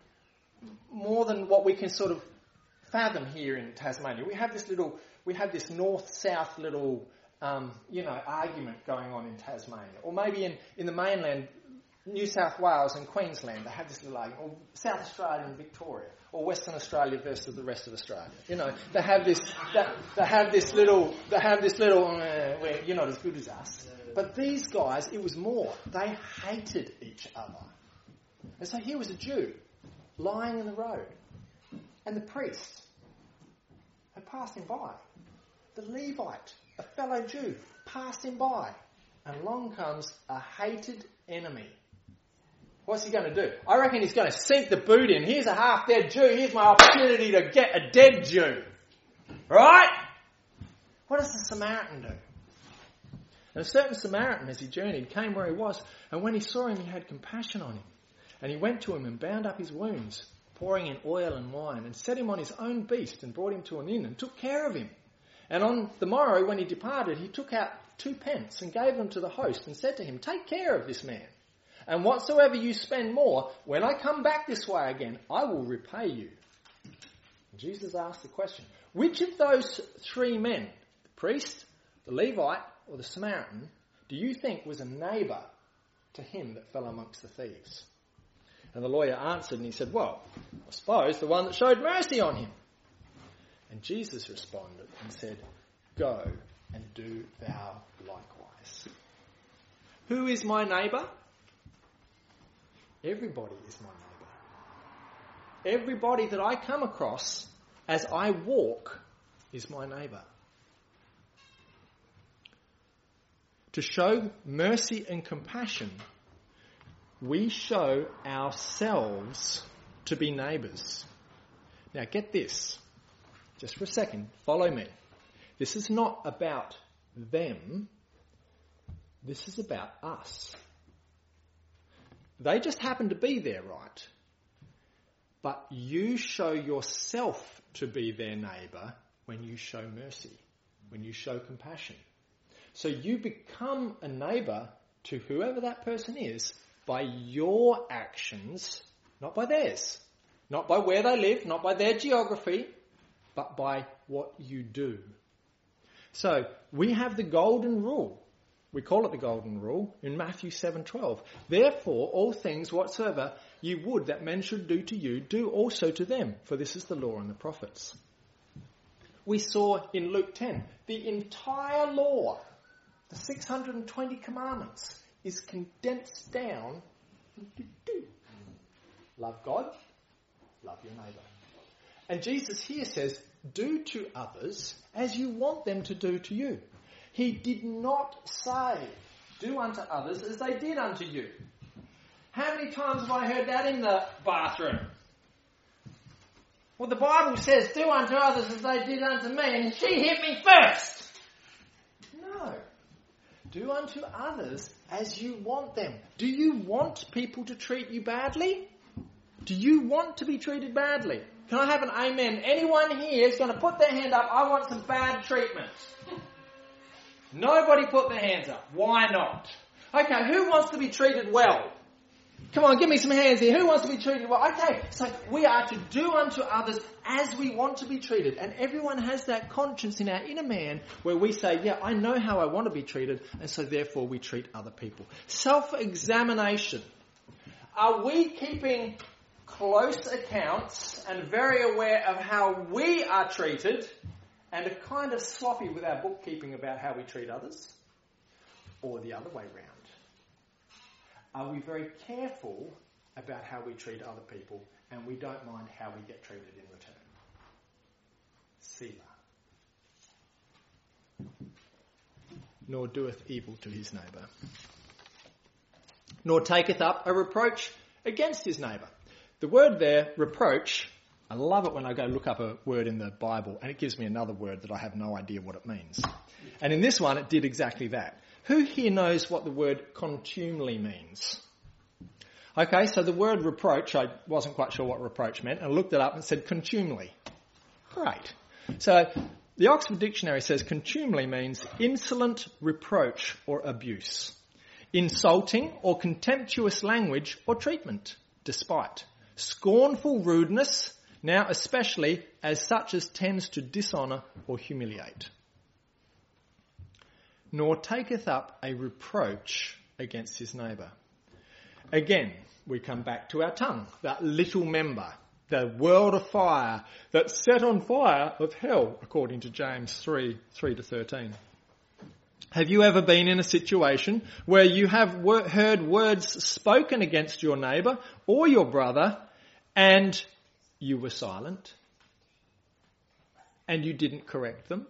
than what we can sort of fathom here in Tasmania. We have this north-south little argument going on in Tasmania. Or maybe in the mainland, New South Wales and Queensland, they have this little argument. Or South Australia and Victoria. Or Western Australia versus the rest of Australia. They have this little where you're not as good as us. But these guys, it was more. They hated each other. And so here was a Jew lying in the road. And the priest had passed him by. The Levite, a fellow Jew, passed him by. And along comes a hated enemy. What's he going to do? I reckon he's going to sink the boot in. Here's a half-dead Jew. Here's my opportunity to get a dead Jew. Right? What does the Samaritan do? And a certain Samaritan, as he journeyed, came where he was. And when he saw him, he had compassion on him. And he went to him and bound up his wounds, pouring in oil and wine, and set him on his own beast and brought him to an inn and took care of him. And on the morrow, when he departed, he took out 2 pence and gave them to the host and said to him, Take care of this man. And whatsoever you spend more, when I come back this way again, I will repay you. And Jesus asked the question, which of those 3 men, the priest, the Levite or the Samaritan, do you think was a neighbour to him that fell amongst the thieves? And the lawyer answered and he said, well, I suppose the one that showed mercy on him. And Jesus responded and said, go and do thou likewise. Who is my neighbour? Everybody is my neighbour. Everybody that I come across as I walk is my neighbour. To show mercy and compassion, we show ourselves to be neighbours. Now get this, just for a second, follow me. This is not about them, this is about us. They just happen to be there, right? But you show yourself to be their neighbour when you show mercy, when you show compassion. So you become a neighbour to whoever that person is by your actions, not by theirs. Not by where they live, not by their geography, but by what you do. So we have the golden rule. We call it the golden rule in Matthew 7:12. Therefore, all things whatsoever you would that men should do to you, do also to them, for this is the law and the prophets. We saw in Luke 10, the entire law, the 620 commandments, is condensed down into two. Love God, love your neighbour. And Jesus here says, do to others as you want them to do to you. He did not say, do unto others as they did unto you. How many times have I heard that in the bathroom? Well, the Bible says, do unto others as they did unto me, and she hit me first. No. Do unto others as you want them. Do you want people to treat you badly? Do you want to be treated badly? Can I have an amen? Anyone here is going to put their hand up, I want some bad treatment. Nobody put their hands up. Why not? Okay, who wants to be treated well? Come on, give me some hands here. Who wants to be treated well? Okay, so we are to do unto others as we want to be treated. And everyone has that conscience in our inner man where we say, yeah, I know how I want to be treated, and so therefore we treat other people. Self-examination. Are we keeping close accounts and very aware of how we are treated and are kind of sloppy with our bookkeeping about how we treat others? Or the other way round? Are we very careful about how we treat other people and we don't mind how we get treated in return? Selah. Nor doeth evil to his neighbour. Nor taketh up a reproach against his neighbour. The word there, reproach, I love it when I go look up a word in the Bible and it gives me another word that I have no idea what it means. And in this one it did exactly that. Who here knows what the word contumely means? Okay, so the word reproach, I wasn't quite sure what reproach meant, and I looked it up and it said contumely. Great. So the Oxford Dictionary says contumely means insolent reproach or abuse, insulting or contemptuous language or treatment, despite, scornful rudeness, now especially as such as tends to dishonour or humiliate. Nor taketh up a reproach against his neighbour. Again, we come back to our tongue, that little member, the world of fire that's set on fire of hell, according to James 3:13. Have you ever been in a situation where you have heard words spoken against your neighbour or your brother and you were silent and you didn't correct them?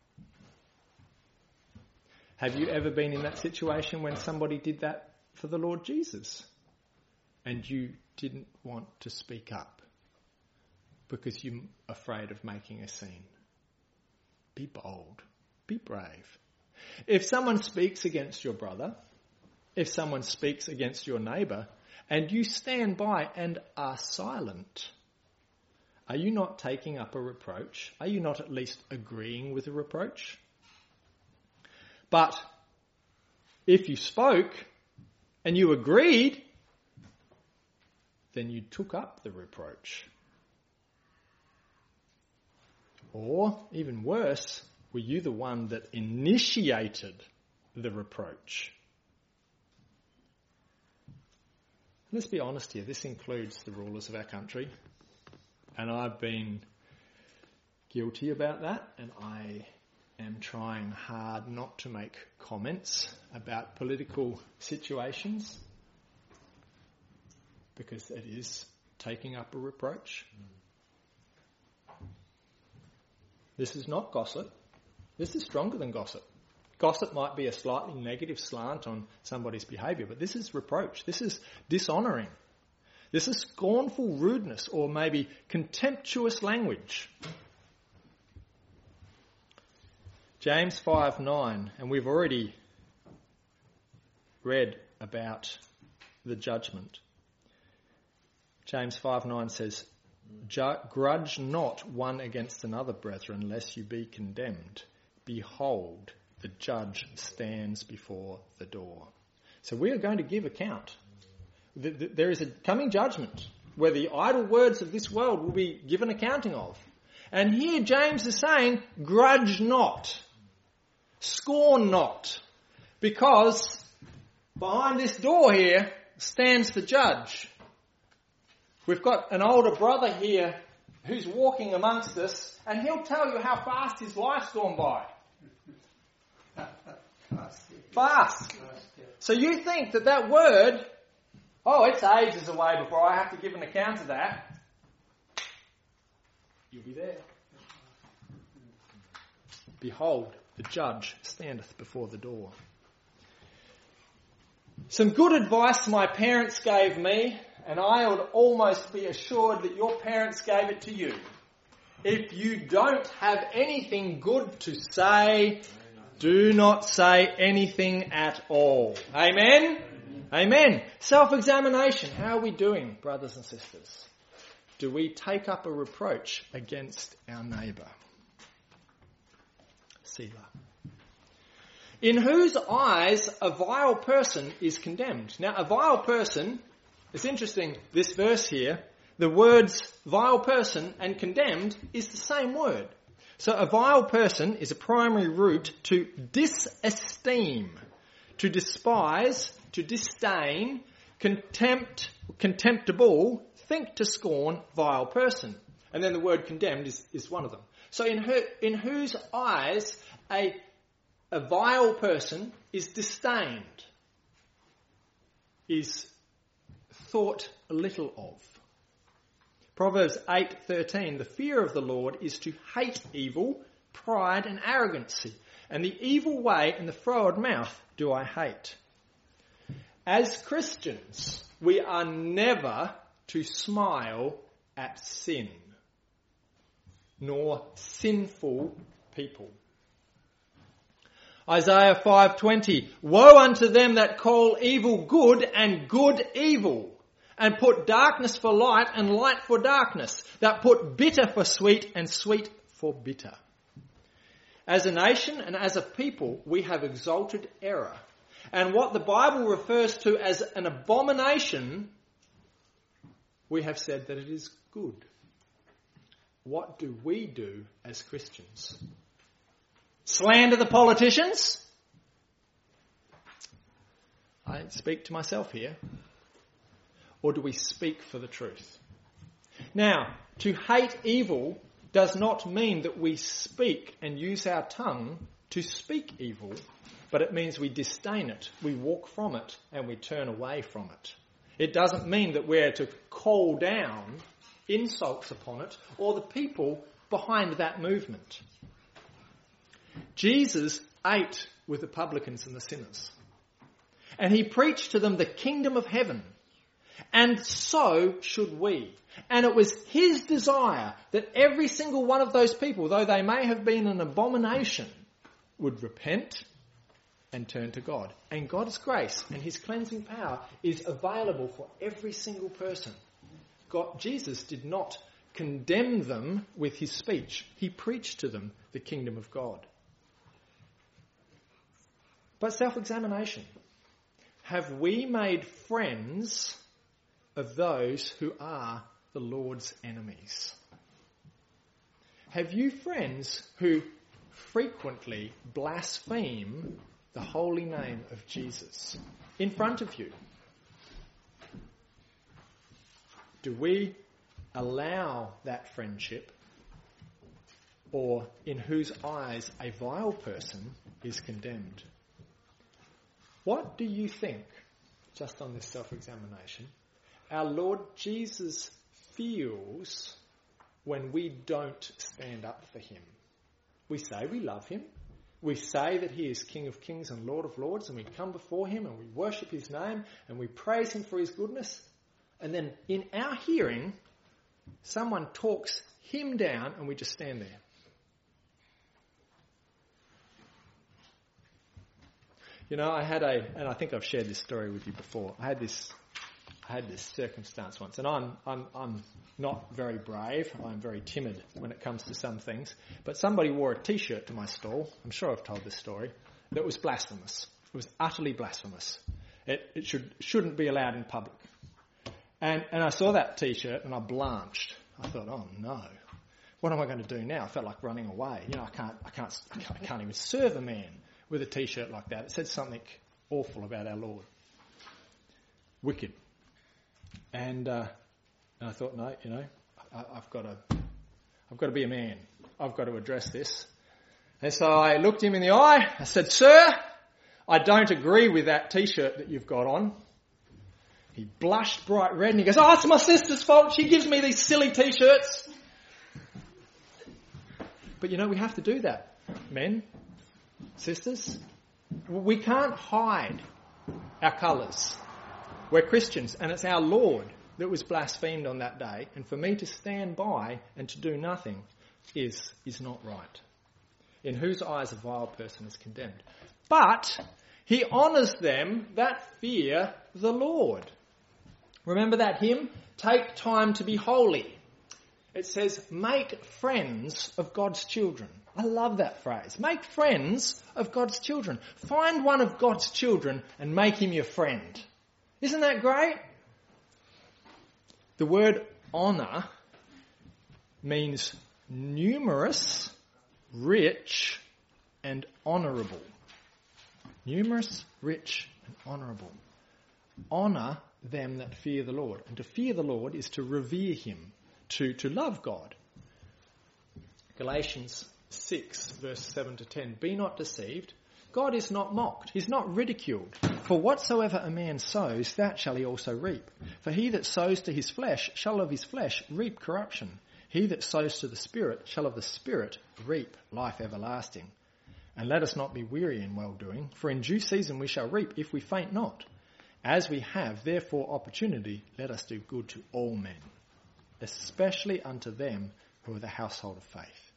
Have you ever been in that situation when somebody did that for the Lord Jesus and you didn't want to speak up because you're afraid of making a scene? Be bold. Be brave. If someone speaks against your brother, if someone speaks against your neighbour, and you stand by and are silent, are you not taking up a reproach? Are you not at least agreeing with a reproach? But if you spoke and you agreed, then you took up the reproach. Or, even worse, Were you the one that initiated the reproach? Let's be honest here, this includes the rulers of our country. And I've been guilty about that, and I am trying hard not to make comments about political situations because it is taking up a reproach. This is not gossip. This is stronger than gossip. Gossip might be a slightly negative slant on somebody's behaviour, but this is reproach. This is dishonouring. This is scornful rudeness or maybe contemptuous language. James 5:9, and we've already read about the judgment. James 5:9 says, "Grudge not one against another, brethren, lest you be condemned. Behold, the judge stands before the door." So we are going to give account. There is a coming judgment where the idle words of this world will be given accounting of. And here James is saying, grudge not, scorn not, because behind this door here stands the judge. We've got an older brother here who's walking amongst us, and he'll tell you how fast his life's gone by. Fast. So you think that word, it's ages away before I have to give an account of that. You'll be there. Behold, the judge standeth before the door. Some good advice my parents gave me, and I would almost be assured that your parents gave it to you. If you don't have anything good to say, do not say anything at all. Amen? Amen. Self-examination. How are we doing, brothers and sisters? Do we take up a reproach against our neighbour? Selah. In whose eyes a vile person is condemned. Now, a vile person, it's interesting, this verse here, the words vile person and condemned is the same word. So a vile person is a primary root to disesteem, to despise, to disdain, contemptible, think to scorn, vile person. And then the word condemned is one of them. So in whose eyes a vile person is disdained, is thought little of. Proverbs 8:13, the fear of the Lord is to hate evil, pride and arrogancy, and the evil way and the froward mouth do I hate. As Christians, we are never to smile at sin, nor sinful people. Isaiah 5:20, woe unto them that call evil good and good evil, and put darkness for light and light for darkness, that put bitter for sweet and sweet for bitter. As a nation and as a people, we have exalted error. And what the Bible refers to as an abomination, we have said that it is good. What do we do as Christians? Slander the politicians? I speak to myself here. Or do we speak for the truth? Now, to hate evil does not mean that we speak and use our tongue to speak evil, but it means we disdain it, we walk from it, and we turn away from it. It doesn't mean that we're to call down insults upon it or the people behind that movement. Jesus ate with the publicans and the sinners, and he preached to them the kingdom of heaven. And so should we. And it was his desire that every single one of those people, though they may have been an abomination, would repent and turn to God. And God's grace and his cleansing power is available for every single person. Jesus did not condemn them with his speech. He preached to them the kingdom of God. But self-examination. Have we made friends of those who are the Lord's enemies? Have you friends who frequently blaspheme the holy name of Jesus in front of you? Do we allow that friendship, or in whose eyes a vile person is condemned? What do you think, just on this self-examination, our Lord Jesus feels when we don't stand up for him? We say we love him. We say that he is King of Kings and Lord of Lords, and we come before him and we worship his name and we praise him for his goodness. And then in our hearing, someone talks him down and we just stand there. You know, and I think I've shared this story with you before. I had this circumstance once, and I'm not very brave. I'm very timid when it comes to some things. But somebody wore a T-shirt to my stall. I'm sure I've told this story. That was blasphemous. It was utterly blasphemous. It shouldn't be allowed in public. And I saw that T-shirt and I blanched. I thought, oh no, what am I going to do now? I felt like running away. You know, I can't even serve a man with a T-shirt like that. It said something awful about our Lord. Wicked. And I thought, no, you know, I've got to be a man. I've got to address this. And so I looked him in the eye. I said, sir, I don't agree with that T-shirt that you've got on. He blushed bright red and he goes, oh, it's my sister's fault. She gives me these silly T-shirts. But you know, we have to do that, men, sisters. We can't hide our colours. We're Christians, and it's our Lord that was blasphemed on that day. And for me to stand by and to do nothing is not right. In whose eyes a vile person is condemned. But he honours them that fear the Lord. Remember that hymn? Take time to be holy. It says, make friends of God's children. I love that phrase. Make friends of God's children. Find one of God's children and make him your friend. Isn't that great? The word honour means numerous, rich, and honourable. Numerous, rich, and honourable. Honour them that fear the Lord. And to fear the Lord is to revere him, to love God. Galatians 6, verse 7 to 10. Be not deceived. God is not mocked. He's not ridiculed. For whatsoever a man sows, that shall he also reap. For he that sows to his flesh shall of his flesh reap corruption. He that sows to the Spirit shall of the Spirit reap life everlasting. And let us not be weary in well-doing, for in due season we shall reap if we faint not. As we have therefore opportunity, let us do good to all men, especially unto them who are the household of faith.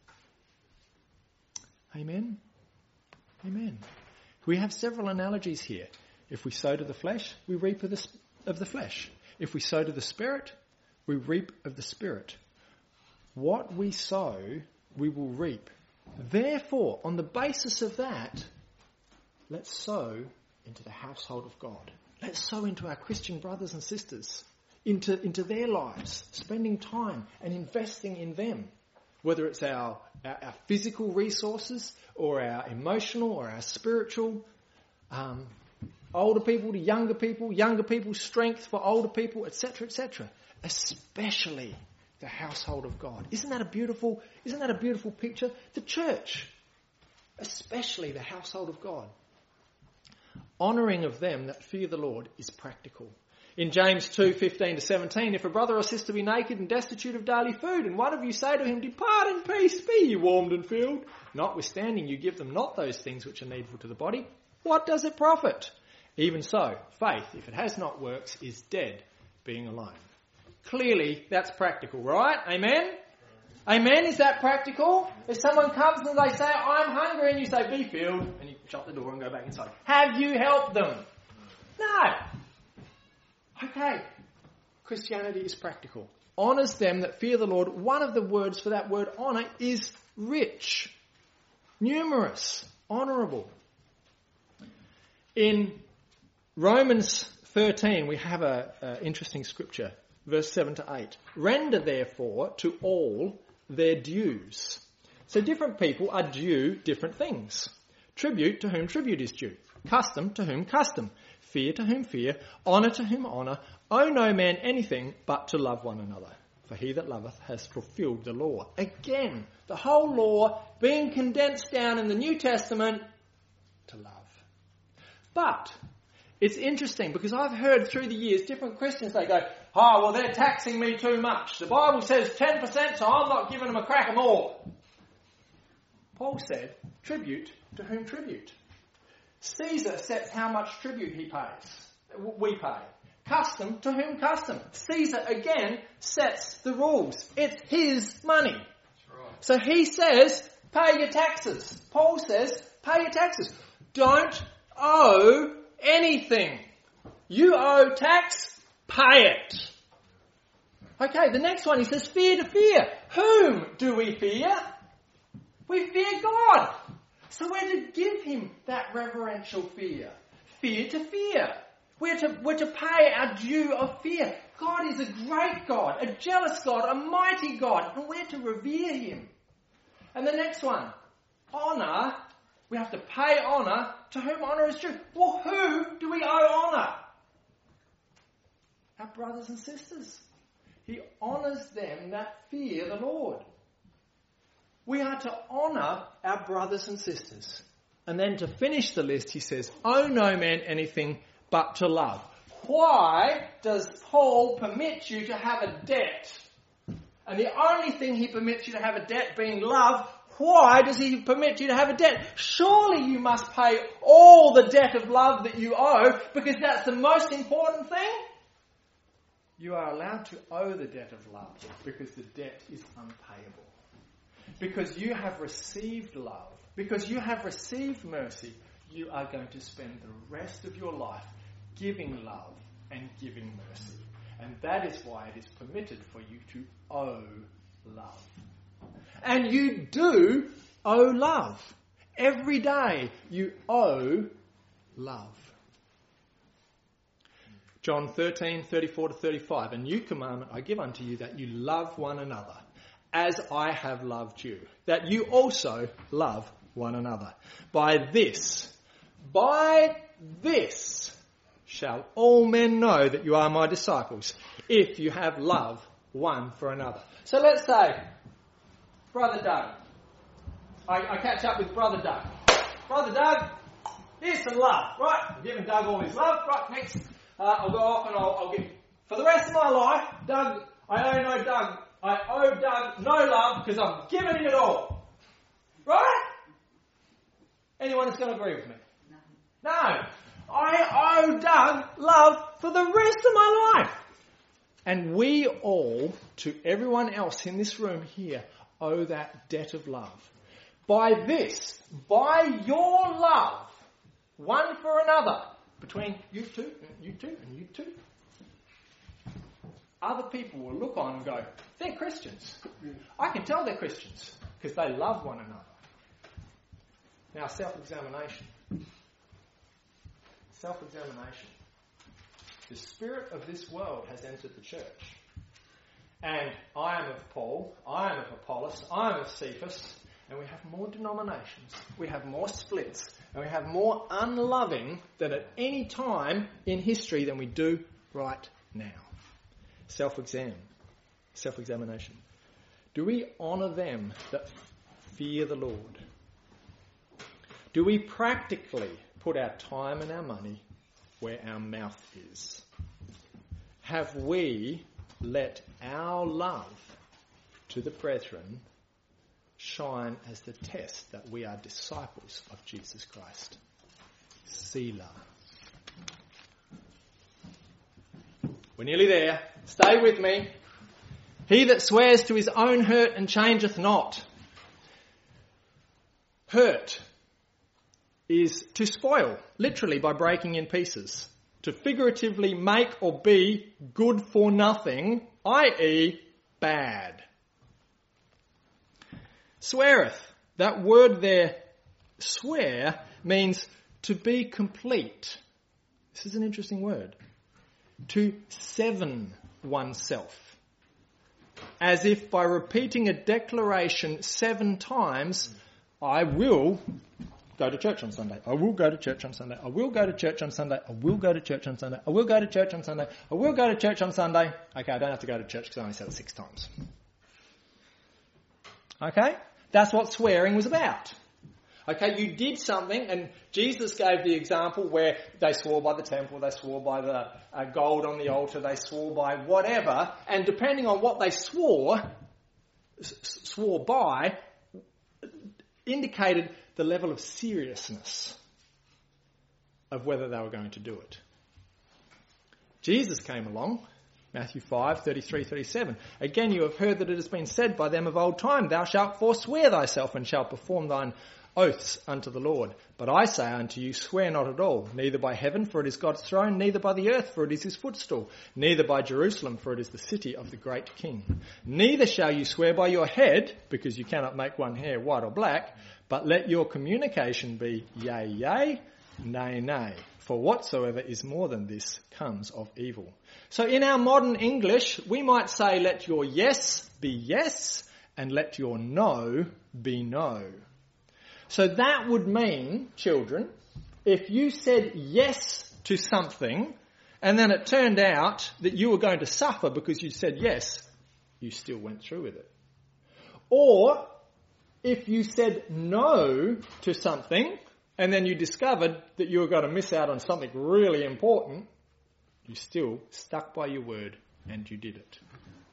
Amen? Amen. We have several analogies here. If we sow to the flesh, we reap of the flesh. If we sow to the Spirit, we reap of the Spirit. What we sow, we will reap. Therefore, on the basis of that, let's sow into the household of God. Let's sow into our Christian brothers and sisters, into their lives, spending time and investing in them. Whether it's our physical resources or our emotional or our spiritual, older people to younger people's strength for older people, etc., etc. Especially the household of God. Isn't that a beautiful picture? The church, especially the household of God. Honouring of them that fear the Lord is practical. In James 2:15 to 17, if a brother or sister be naked and destitute of daily food, and one of you say to him, depart in peace, be ye warmed and filled, notwithstanding you give them not those things which are needful to the body, what does it profit? Even so, faith, if it has not works, is dead, being alone. Clearly, that's practical, right? Amen? Amen? Is that practical? If someone comes and they say, I'm hungry, and you say, be filled, and you shut the door and go back inside, have you helped them? No. Okay. Christianity is practical. Honours them that fear the Lord. One of the words for that word honour is rich, numerous, honourable. In Romans 13, we have an interesting scripture, verse 7 to 8. Render therefore to all their dues. So different people are due different things. Tribute to whom tribute is due. Custom to whom custom. Fear to whom fear. Honour to whom honour. Owe no man anything but to love one another. For he that loveth has fulfilled the law. Again, the whole law being condensed down in the New Testament to love. But it's interesting because I've heard through the years different Christians, they go, oh, well, they're taxing me too much. The Bible says 10%, so I'm not giving them a crack more. Paul said, tribute to whom tribute. Caesar sets how much tribute we pay. Custom to whom custom. Caesar, again, sets the rules. It's his money. Right. So he says, pay your taxes. Paul says, pay your taxes. Don't owe anything. You owe tax, pay it. Okay, the next one, he says, fear to fear. Whom do we fear? We fear God. So we're to give him that reverential fear. Fear to fear. We're to pay our due of fear. God is a great God, a jealous God, a mighty God, and we're to revere him. And the next one, honour. We have to pay honour to whom honour is due. Well, who do we owe honour? Our brothers and sisters. He honours them that fear the Lord. We are to honour our brothers and sisters. And then to finish the list, he says, owe no man anything but to love. Why does Paul permit you to have a debt? And the only thing he permits you to have a debt being love, why does he permit you to have a debt? Surely you must pay all the debt of love that you owe, because that's the most important thing. You are allowed to owe the debt of love because the debt is unpayable. Because you have received love, because you have received mercy, you are going to spend the rest of your life giving love and giving mercy. And that is why it is permitted for you to owe love. And you do owe love. Every day you owe love. John 13:34-35. A new commandment I give unto you, that you love one another, as I have loved you, that you also love one another. By this shall all men know that you are my disciples, if you have love one for another. So let's say, Brother Doug. I catch up with Brother Doug. Brother Doug, here's some love, right? I'm giving Doug all his love, right? Next, I'll go off and I'll give, for the rest of my life, Doug, I owe Doug no love because I'm giving him it all. Right? Anyone that's going to agree with me? No. I owe Doug love for the rest of my life. And we all, to everyone else in this room here, owe that debt of love. By your love, one for another, between you two, and you two, and you two, other people will look on and go, they're Christians. I can tell they're Christians because they love one another. Now, self-examination. Self-examination. The spirit of this world has entered the church. And I am of Paul, I am of Apollos, I am of Cephas, and we have more denominations, we have more splits, and we have more unloving than at any time in history than we do right now. Self-examination. Do we honour them that fear the Lord? Do we practically put our time and our money where our mouth is? Have we let our love to the brethren shine as the test that we are disciples of Jesus Christ? Selah. We're nearly there. Stay with me. He that swears to his own hurt and changeth not. Hurt is to spoil, literally by breaking in pieces. To figuratively make or be good for nothing, i.e. bad. Sweareth, that word there, swear, means to be complete. This is an interesting word. To seven oneself. as if by repeating a declaration 7 times, I will go to church on Sunday. I will go to church on Sunday. I will go to church on Sunday. I will go to church on Sunday. I will go to church on Sunday. I will go to church on Sunday. Okay, I don't have to go to church because I only said it 6 times. Okay? That's what swearing was about. Okay, you did something, and Jesus gave the example where they swore by the temple, they swore by the gold on the altar, they swore by whatever, and depending on what they swore by, indicated the level of seriousness of whether they were going to do it. Jesus came along, Matthew 5, 33, 37. Again, you have heard that it has been said by them of old time, thou shalt forswear thyself and shalt perform thine oaths unto the Lord. But I say unto you, swear not at all, neither by heaven, for it is God's throne, neither by the earth, for it is his footstool, neither by Jerusalem, for it is the city of the great King. Neither shall you swear by your head, because you cannot make one hair white or black, but let your communication be yea, yea, nay, nay. For whatsoever is more than this comes of evil. So in our modern English, we might say, let your yes be yes, and let your no be no. So that would mean, children, if you said yes to something and then it turned out that you were going to suffer because you said yes, you still went through with it. Or if you said no to something and then you discovered that you were going to miss out on something really important, you still stuck by your word and you did it.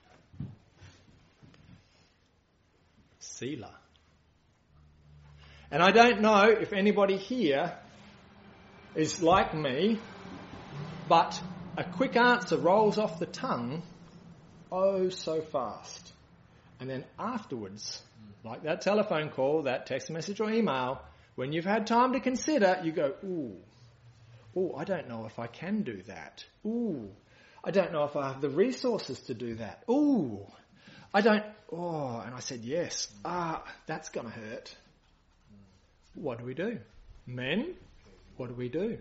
Selah. And I don't know if anybody here is like me, but a quick answer rolls off the tongue oh so fast. And then afterwards, like that telephone call, that text message or email, when you've had time to consider, you go, ooh, I don't know if I can do that. Ooh, I don't know if I have the resources to do that. Ooh, and I said yes. That's going to hurt. What do we do? Men, what do we do?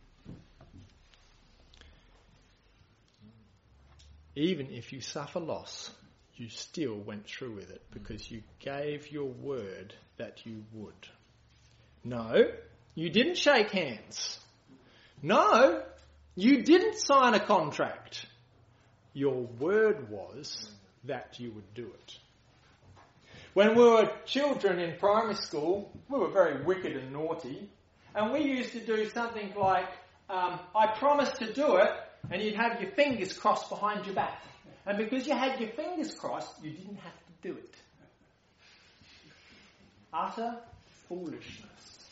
Even if you suffer loss, you still went through with it because you gave your word that you would. No, you didn't shake hands. No, you didn't sign a contract. Your word was that you would do it. When we were children in primary school, we were very wicked and naughty, and we used to do something like, I promised to do it, and you'd have your fingers crossed behind your back. And because you had your fingers crossed, you didn't have to do it. Utter foolishness.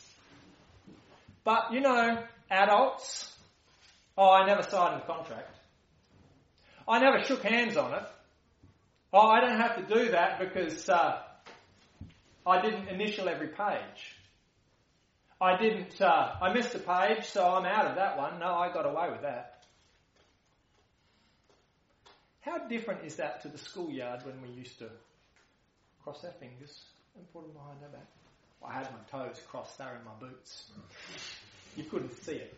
But, adults, I never signed a contract. I never shook hands on it. I don't have to do that because I didn't initial every page. I missed a page, so I'm out of that one. No, I got away with that. How different is that to the schoolyard when we used to cross our fingers and put them behind our back? I had my toes crossed, they were in my boots. You couldn't see it.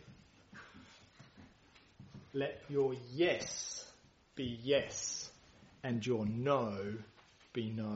Let your yes be yes and your no be no.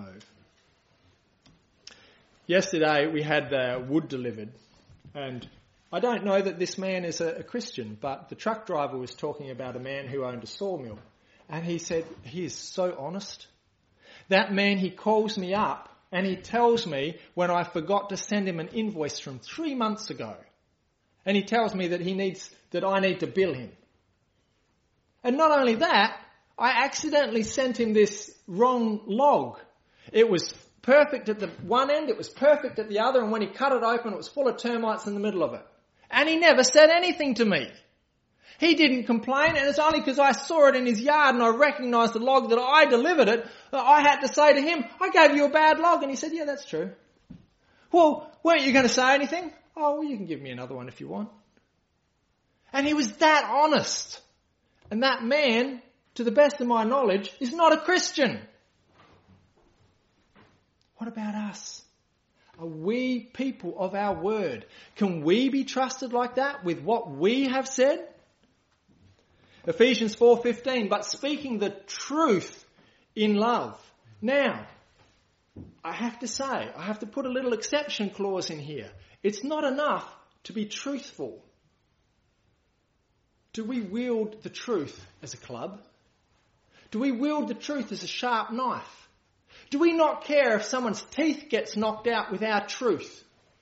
Yesterday we had wood delivered, and I don't know that this man is a Christian, but the truck driver was talking about a man who owned a sawmill, and he said he is so honest. That man, he calls me up and he tells me when I forgot to send him an invoice from 3 months ago, and he tells me that I need to bill him. And not only that, I accidentally sent him this wrong log. It was perfect at the one end, it was perfect at the other, and when he cut it open, it was full of termites in the middle of it. And he never said anything to me. He didn't complain, and it's only because I saw it in his yard and I recognised the log that I delivered it, that I had to say to him, I gave you a bad log. And he said, yeah, that's true. Well, weren't you going to say anything? Oh, well, you can give me another one if you want. And he was that honest. And that man, to the best of my knowledge, is not a Christian. What about us? Are we people of our word? Can we be trusted like that with what we have said? Ephesians 4:15, but speaking the truth in love. Now, I have to say, I have to put a little exception clause in here. It's not enough to be truthful. Do we wield the truth as a club? Do we wield the truth as a sharp knife? Do we not care if someone's teeth gets knocked out with our truth?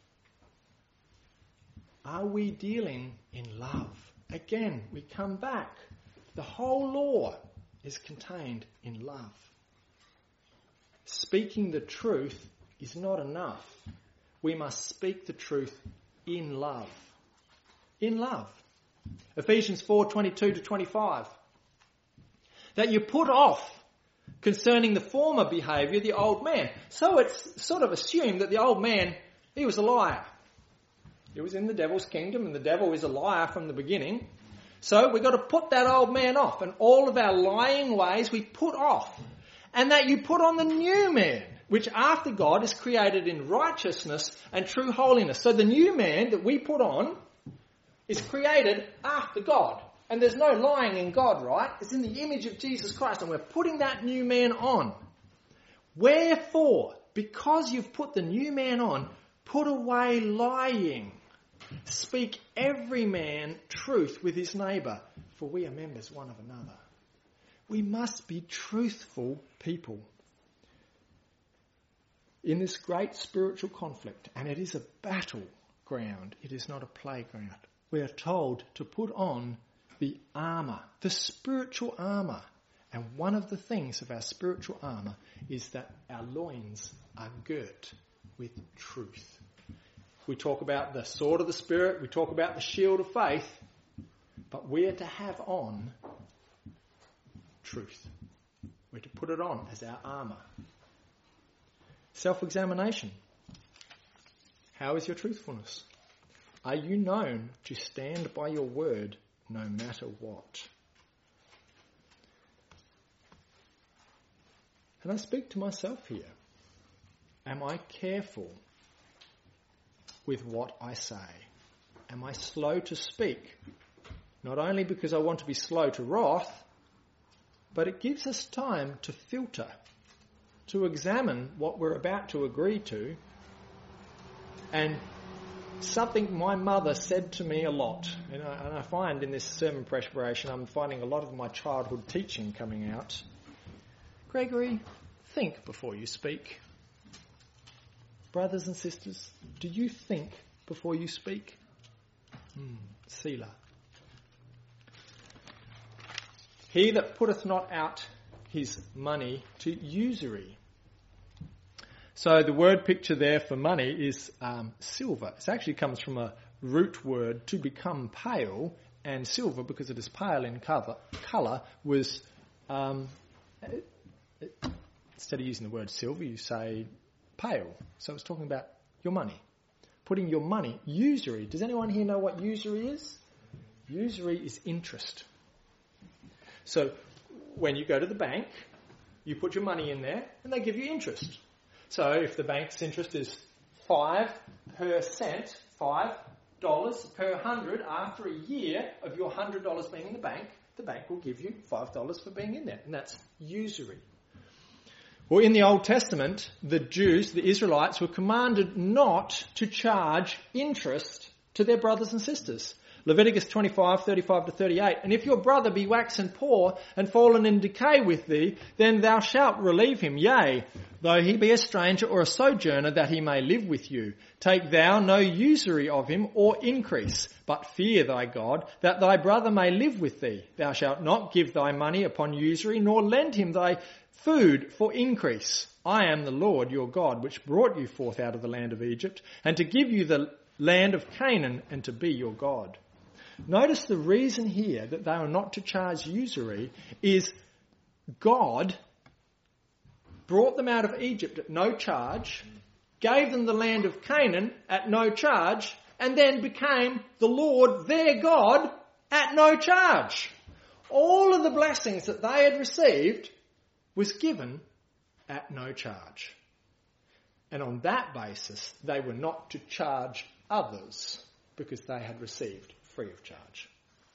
Are we dealing in love? Again, we come back. The whole law is contained in love. Speaking the truth is not enough. We must speak the truth in love. In love. Ephesians 4:22-25. That you put off concerning the former behaviour the old man. So it's sort of assumed that the old man, he was a liar. He was in the devil's kingdom, and the devil is a liar from the beginning. So we've got to put that old man off, and all of our lying ways we put off. And that you put on the new man, which after God is created in righteousness and true holiness. So the new man that we put on is created after God. And there's no lying in God, right? It's in the image of Jesus Christ, and we're putting that new man on. Wherefore, because you've put the new man on, put away lying. Speak every man truth with his neighbour, for we are members one of another. We must be truthful people in this great spiritual conflict, and it is a battleground. It is not a playground. We are told to put on the armour, the spiritual armour. And one of the things of our spiritual armour is that our loins are girt with truth. We talk about the sword of the Spirit, we talk about the shield of faith, but we're to have on truth. We're to put it on as our armour. Self-examination. How is your truthfulness? Are you known to stand by your word no matter what? And I speak to myself here. Am I careful with what I say? Am I slow to speak? Not only because I want to be slow to wrath, but it gives us time to filter, to examine what we're about to agree to. And something my mother said to me a lot, and I find in this sermon preparation, I'm finding a lot of my childhood teaching coming out. Gregory, think before you speak. Brothers and sisters, do you think before you speak? Selah. He that putteth not out his money to usury. So the word picture there for money is silver. It actually comes from a root word, to become pale, and silver, because it is pale in colour, was, instead of using the word silver, you say pale. So it's talking about your money. Putting your money, usury. Does anyone here know what usury is? Usury is interest. So when you go to the bank, you put your money in there and they give you interest. So if the bank's interest is 5%, $5 per 100 after a year of your $100 being in the bank will give you $5 for being in there. And that's usury. Well, in the Old Testament, the Jews, the Israelites, were commanded not to charge interest to their brothers and sisters. Leviticus 25:35-38. And if your brother be waxen poor and fallen in decay with thee, then thou shalt relieve him, yea, though he be a stranger or a sojourner, that he may live with you. Take thou no usury of him or increase, but fear thy God, that thy brother may live with thee. Thou shalt not give thy money upon usury, nor lend him thy food for increase. I am the Lord your God, which brought you forth out of the land of Egypt, and to give you the land of Canaan, and to be your God. Notice the reason here that they are not to charge usury is God brought them out of Egypt at no charge, gave them the land of Canaan at no charge, and then became the Lord their God at no charge. All of the blessings that they had received was given at no charge. And on that basis, they were not to charge others because they had received free of charge.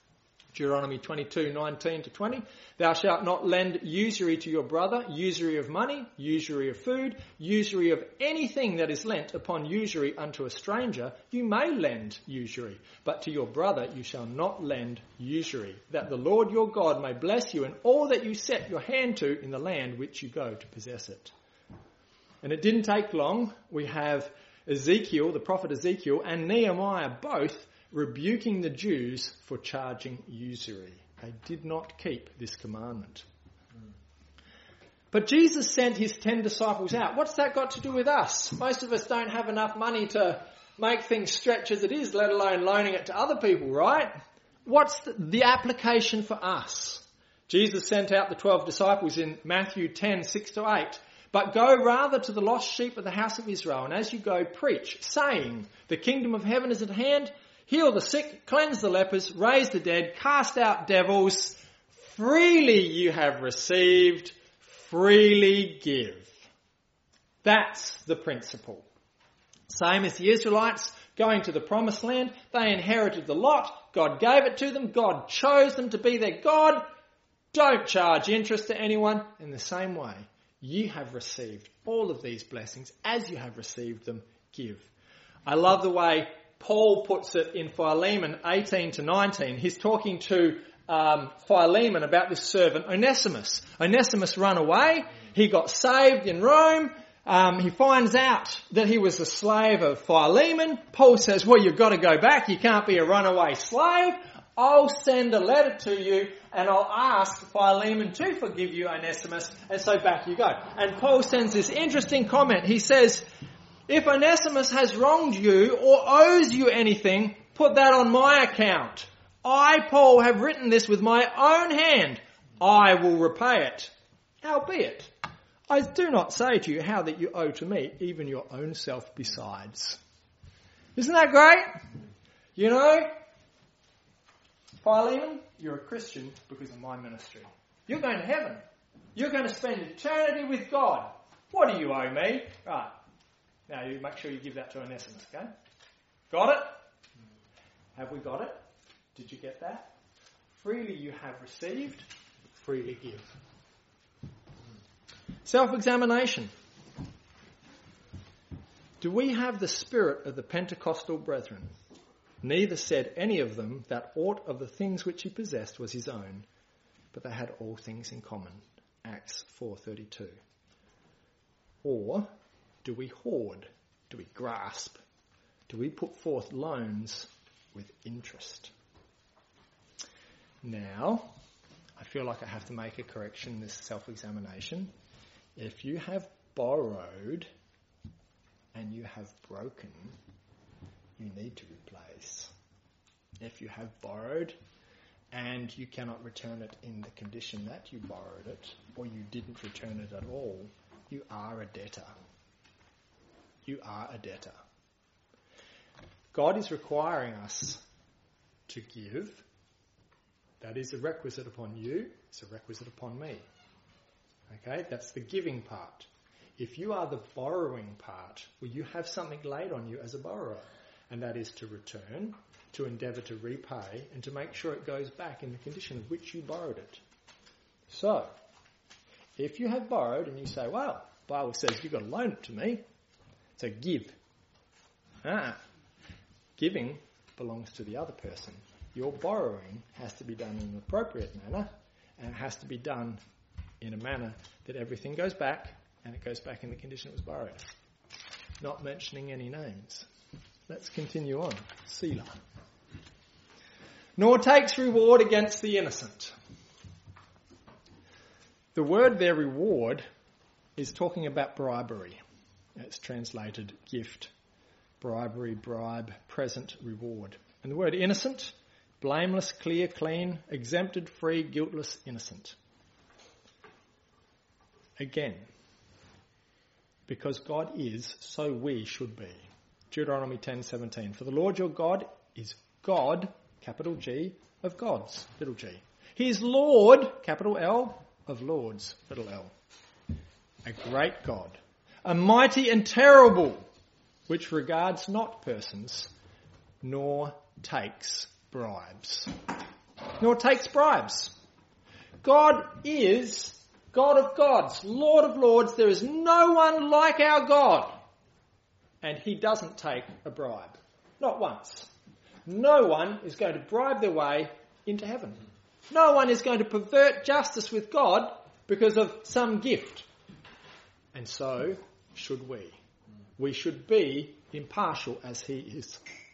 Deuteronomy 22:19-20. Thou shalt not lend usury to your brother, usury of money, usury of food, usury of anything that is lent upon usury unto a stranger. You may lend usury, but to your brother you shall not lend usury, that the Lord your God may bless you in all that you set your hand to in the land which you go to possess it. And it didn't take long. We have Ezekiel, the prophet Ezekiel, and Nehemiah both rebuking the Jews for charging usury. They did not keep this commandment. But Jesus sent his 10 disciples out. What's that got to do with us? Most of us don't have enough money to make things stretch as it is, let alone loaning it to other people, right? What's the application for us? Jesus sent out the 12 disciples in Matthew 10:6-8. But go rather to the lost sheep of the house of Israel, and as you go, preach, saying, the kingdom of heaven is at hand. Heal the sick, cleanse the lepers, raise the dead, cast out devils. Freely you have received, freely give. That's the principle. Same as the Israelites going to the promised land. They inherited the lot. God gave it to them. God chose them to be their God. Don't charge interest to anyone. In the same way, you have received all of these blessings. As you have received them, give. I love the way Paul puts it in Philemon 18-19. He's talking to Philemon about this servant Onesimus. Onesimus ran away. He got saved in Rome. He finds out that he was a slave of Philemon. Paul says, well, you've got to go back. You can't be a runaway slave. I'll send a letter to you and I'll ask Philemon to forgive you, Onesimus. And so back you go. And Paul sends this interesting comment. He says, if Onesimus has wronged you or owes you anything, put that on my account. I, Paul, have written this with my own hand. I will repay it. Howbeit, I do not say to you how that you owe to me, even your own self besides. Isn't that great? You know, Philemon, you're a Christian because of my ministry. You're going to heaven. You're going to spend eternity with God. What do you owe me? Right. Now, you make sure you give that to Onesimus, okay? Got it? Have we got it? Did you get that? Freely you have received, freely give. Self-examination. Do we have the spirit of the Pentecostal brethren? Neither said any of them that aught of the things which he possessed was his own, but they had all things in common. Acts 4:32. Or do we hoard? Do we grasp? Do we put forth loans with interest? Now, I feel like I have to make a correction in this self-examination. If you have borrowed and you have broken, you need to replace. If you have borrowed and you cannot return it in the condition that you borrowed it, or you didn't return it at all, you are a debtor. You are a debtor. God is requiring us to give. That is a requisite upon you. It's a requisite upon me. Okay, that's the giving part. If you are the borrowing part, well, you have something laid on you as a borrower, and that is to return, to endeavour to repay, and to make sure it goes back in the condition of which you borrowed it. So, if you have borrowed and you say, well, the Bible says you've got to loan it to me, so give. Giving belongs to the other person. Your borrowing has to be done in an appropriate manner, and it has to be done in a manner that everything goes back, and it goes back in the condition it was borrowed. Not mentioning any names. Let's continue on. Selah. Nor takes reward against the innocent. The word there, reward, is talking about bribery. It's translated gift, bribery, bribe, present, reward. And the word innocent, blameless, clear, clean, exempted, free, guiltless, innocent. Again, because God is, so we should be. Deuteronomy 10:17. For the Lord your God is God, capital G, of gods, little g. He is Lord, capital L, of lords, little l. A great God, a mighty and terrible, which regards not persons, nor takes bribes. nor takes bribes. God is God of gods, Lord of lords. There is no one like our God. And he doesn't take a bribe. Not once. No one is going to bribe their way into heaven. No one is going to pervert justice with God because of some gift. And so should we. We should be impartial as he is.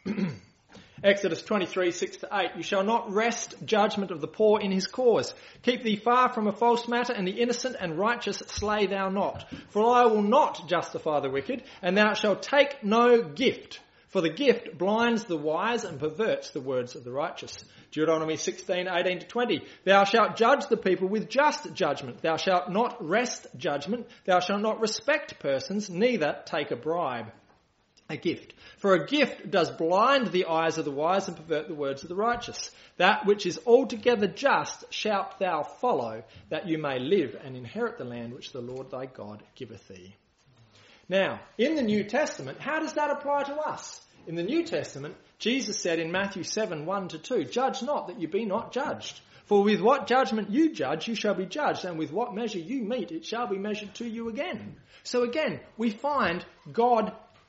Exodus 23, 6-8. You shall not wrest judgment of the poor in his cause. Keep thee far from a false matter, and the innocent and righteous slay thou not. For I will not justify the wicked, and thou shalt take no gift. For the gift blinds the wise and perverts the words of the righteous. Deuteronomy 16, 18-20. Thou shalt judge the people with just judgment. Thou shalt not wrest judgment. Thou shalt not respect persons, neither take a bribe. A gift. For a gift does blind the eyes of the wise and pervert the words of the righteous. That which is altogether just shalt thou follow, that you may live and inherit the land which the Lord thy God giveth thee. Now, in the New Testament, how does that apply to us? In the New Testament, Jesus said in Matthew 7, 1-2, judge not that you be not judged. For with what judgment you judge, you shall be judged, and with what measure you mete, it shall be measured to you again. So again, we find God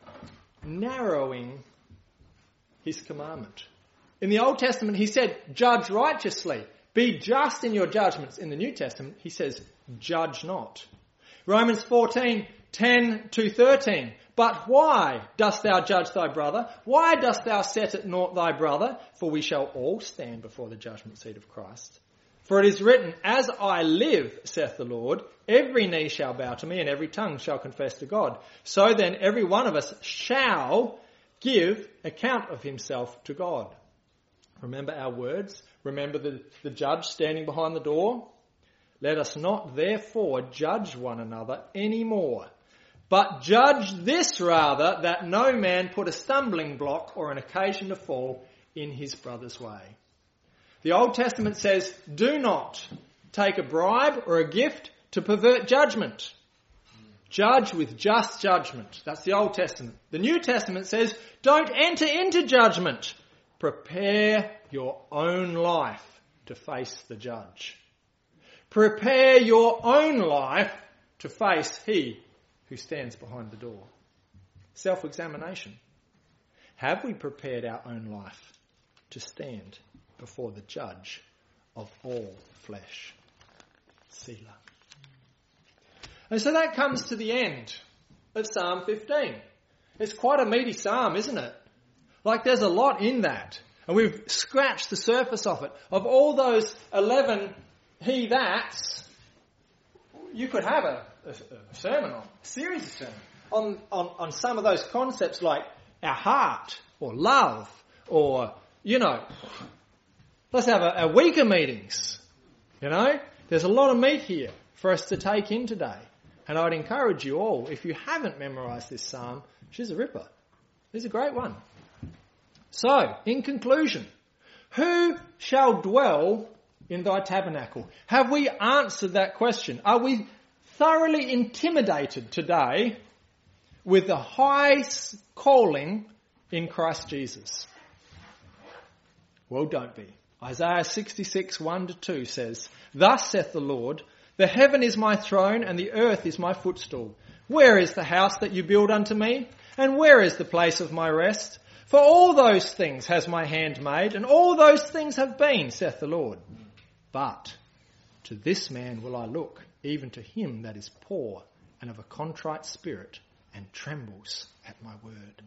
narrowing his commandment. In the Old Testament, he said, judge righteously. Be just in your judgments. In the New Testament, he says, judge not. Romans 14, 10-13. But why dost thou judge thy brother? Why dost thou set at naught thy brother? For we shall all stand before the judgment seat of Christ. For it is written, as I live, saith the Lord, every knee shall bow to me and every tongue shall confess to God. So then every one of us shall give account of himself to God. Remember our words. Remember the judge standing behind the door. Let us not therefore judge one another any more, but judge this rather, that no man put a stumbling block or an occasion to fall in his brother's way. The Old Testament says, do not take a bribe or a gift to pervert judgment. Judge with just judgment. That's the Old Testament. The New Testament says, don't enter into judgment. Prepare your own life to face the judge. Prepare your own life to face he who stands behind the door. Self-examination. Have we prepared our own life to stand before the judge of all flesh? Selah. And so that comes to the end of Psalm 15. It's quite a meaty psalm, isn't it? Like there's a lot in that. And we've scratched the surface of it. Of all those 11 he that's, you could have a sermon on, a series of sermons on some of those concepts like our heart or love or, let's have a week of meetings. There's a lot of meat here for us to take in today. And I'd encourage you all, if you haven't memorised this psalm, she's a ripper. It's a great one. So, in conclusion, who shall dwell in thy tabernacle? Have we answered that question? Are we thoroughly intimidated today with the high calling in Christ Jesus? Well, don't be. Isaiah 66, 1-2 says, thus saith the Lord, the heaven is my throne and the earth is my footstool. Where is the house that you build unto me? And where is the place of my rest? For all those things has my hand made, and all those things have been, saith the Lord. But to this man will I look, even to him that is poor and of a contrite spirit, and trembles at my word.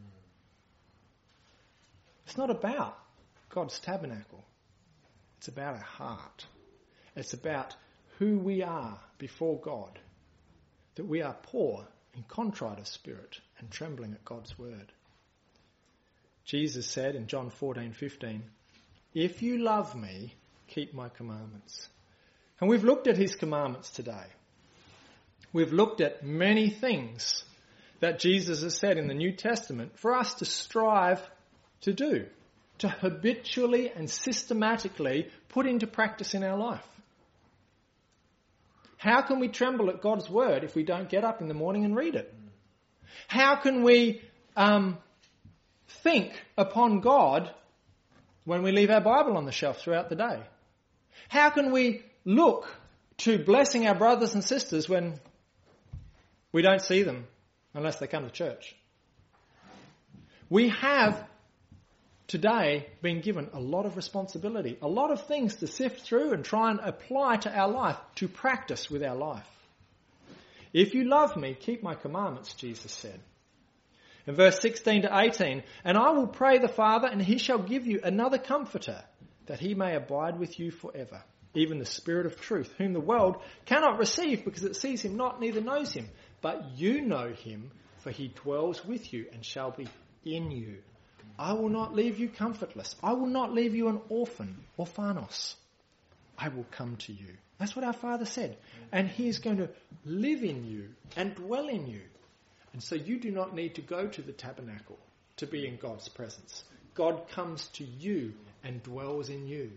It's not about God's tabernacle. It's about our heart. It's about who we are before God. That we are poor and contrite of spirit and trembling at God's word. Jesus said in John 14:15, if you love me, keep my commandments. And we've looked at his commandments today. We've looked at many things that Jesus has said in the New Testament for us to strive to do, to habitually and systematically put into practice in our life. How can we tremble at God's word if we don't get up in the morning and read it? How can we think upon God when we leave our Bible on the shelf throughout the day? How can we look to blessing our brothers and sisters when we don't see them unless they come to church? We have today been given a lot of responsibility, a lot of things to sift through and try and apply to our life, to practice with our life. If you love me, keep my commandments, Jesus said. In verse 16 to 18, and I will pray the Father, and he shall give you another comforter, that he may abide with you forever, even the Spirit of truth, whom the world cannot receive because it sees him not, neither knows him. But you know him, for he dwells with you and shall be in you. I will not leave you comfortless. I will not leave you an orphan, orphanos. I will come to you. That's what our Father said. And he is going to live in you and dwell in you. And so you do not need to go to the tabernacle to be in God's presence. God comes to you and dwells in you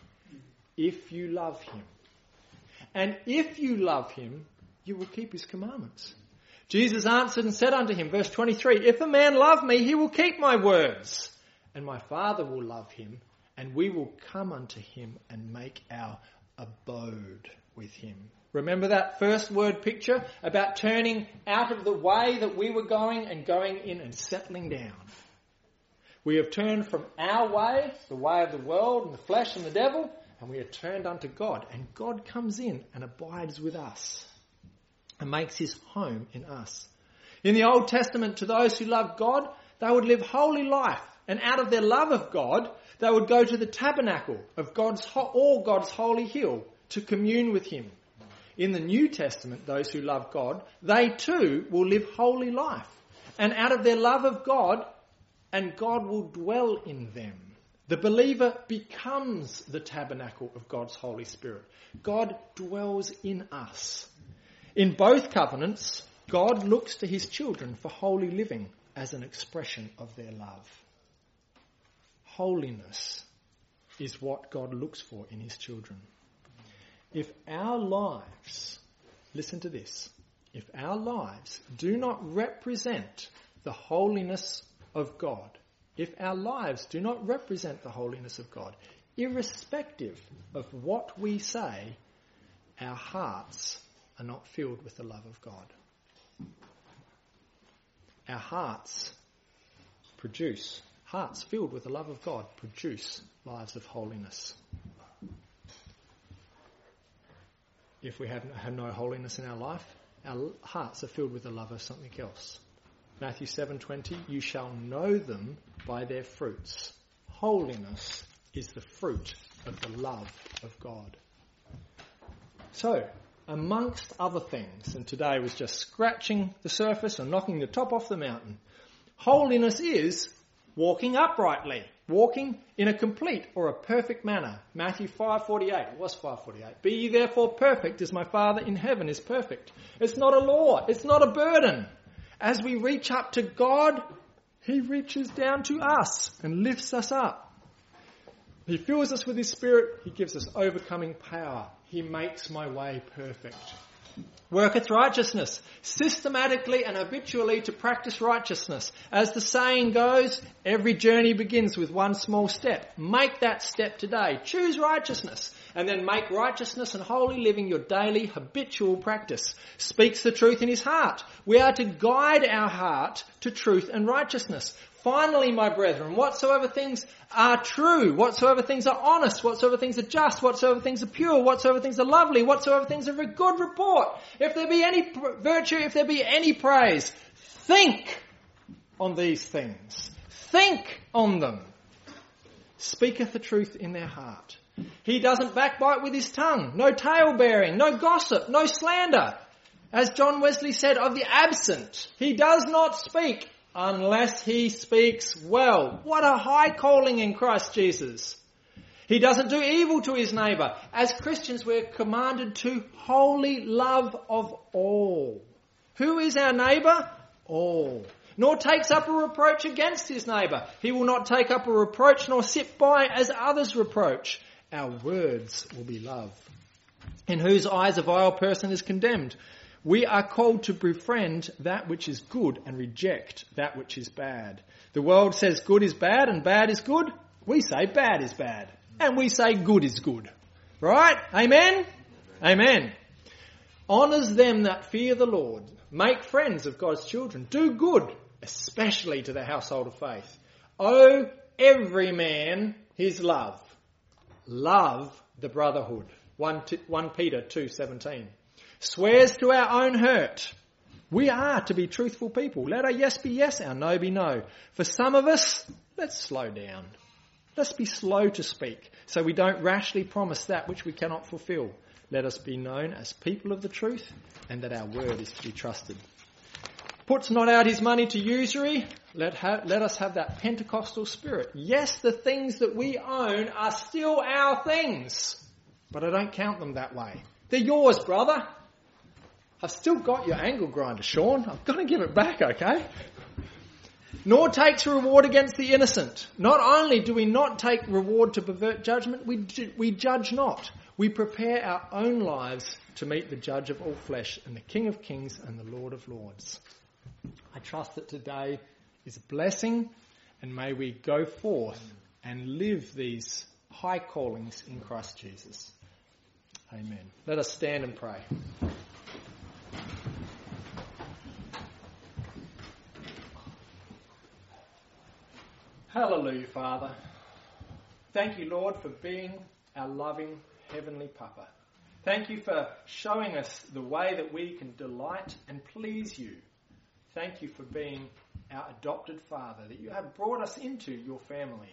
if you love him. And if you love him, you will keep his commandments. Jesus answered and said unto him, verse 23, if a man love me, he will keep my words, and my Father will love him, and we will come unto him and make our abode with him. Remember that first word picture about turning out of the way that we were going and going in and settling down. We have turned from our way, the way of the world and the flesh and the devil, and we are turned unto God, and God comes in and abides with us and makes his home in us. In the Old Testament, to those who love God, they would live holy life, and out of their love of God, they would go to the tabernacle of God's holy hill to commune with him. In the New Testament, those who love God, they too will live holy life, and out of their love of God, and God will dwell in them. The believer becomes the tabernacle of God's Holy Spirit. God dwells in us. In both covenants, God looks to his children for holy living as an expression of their love. Holiness is what God looks for in his children. If our lives, listen to this, if our lives do not represent the holiness of God, if our lives do not represent the holiness of God, irrespective of what we say, our hearts are not filled with the love of God. Our hearts filled with the love of God produce lives of holiness. If we have no holiness in our life, our hearts are filled with the love of something else. Matthew 7:20, you shall know them by their fruits. Holiness is the fruit of the love of God. So, amongst other things, and today was just scratching the surface and knocking the top off the mountain, holiness is walking uprightly, walking in a complete or a perfect manner. Matthew 5:48, it was 5:48. Be ye therefore perfect as my Father in heaven is perfect. It's not a law, it's not a burden. As we reach up to God, he reaches down to us and lifts us up. He fills us with his Spirit, he gives us overcoming power. He makes my way perfect. Worketh righteousness, systematically and habitually to practice righteousness. As the saying goes, every journey begins with one small step. Make that step today. Choose righteousness, and then make righteousness and holy living your daily habitual practice. Speaks the truth in his heart. We are to guide our heart to truth and righteousness. Finally, my brethren, whatsoever things are true, whatsoever things are honest, whatsoever things are just, whatsoever things are pure, whatsoever things are lovely, whatsoever things are of good report, if there be any virtue, if there be any praise, think on these things. Think on them. Speaketh the truth in their heart. He doesn't backbite with his tongue. No tale-bearing, no gossip, no slander. As John Wesley said of the absent, he does not speak unless he speaks well. What a high calling in Christ Jesus. He doesn't do evil to his neighbour. As Christians, we're commanded to wholly love of all. Who is our neighbour? All. Nor takes up a reproach against his neighbour. He will not take up a reproach nor sit by as others reproach. Our words will be love. In whose eyes a vile person is condemned. We are called to befriend that which is good and reject that which is bad. The world says good is bad and bad is good. We say bad is bad. And we say good is good. Right? Amen? Amen. Honours them that fear the Lord. Make friends of God's children. Do good, especially to the household of faith. Owe every man his love. Love the brotherhood. 1 Peter 2:17. Swears to our own hurt. We are to be truthful people. Let our yes be yes, our no be no. For some of us, let's slow down. Let's be slow to speak, so we don't rashly promise that which we cannot fulfill. Let us be known as people of the truth, and that our word is to be trusted. Puts not out his money to usury. Let us have that Pentecostal spirit. Yes, the things that we own are still our things, but I don't count them that way. They're yours, brother. I've still got your angle grinder, Sean. I've got to give it back, okay? Nor takes reward against the innocent. Not only do we not take reward to pervert judgment, we judge not. We prepare our own lives to meet the judge of all flesh and the King of kings and the Lord of lords. I trust that today is a blessing, and may we go forth and live these high callings in Christ Jesus. Amen. Let us stand and pray. Hallelujah, Father. Thank you, Lord, for being our loving Heavenly Papa. Thank you for showing us the way that we can delight and please you. Thank you for being our adopted Father, that you have brought us into your family.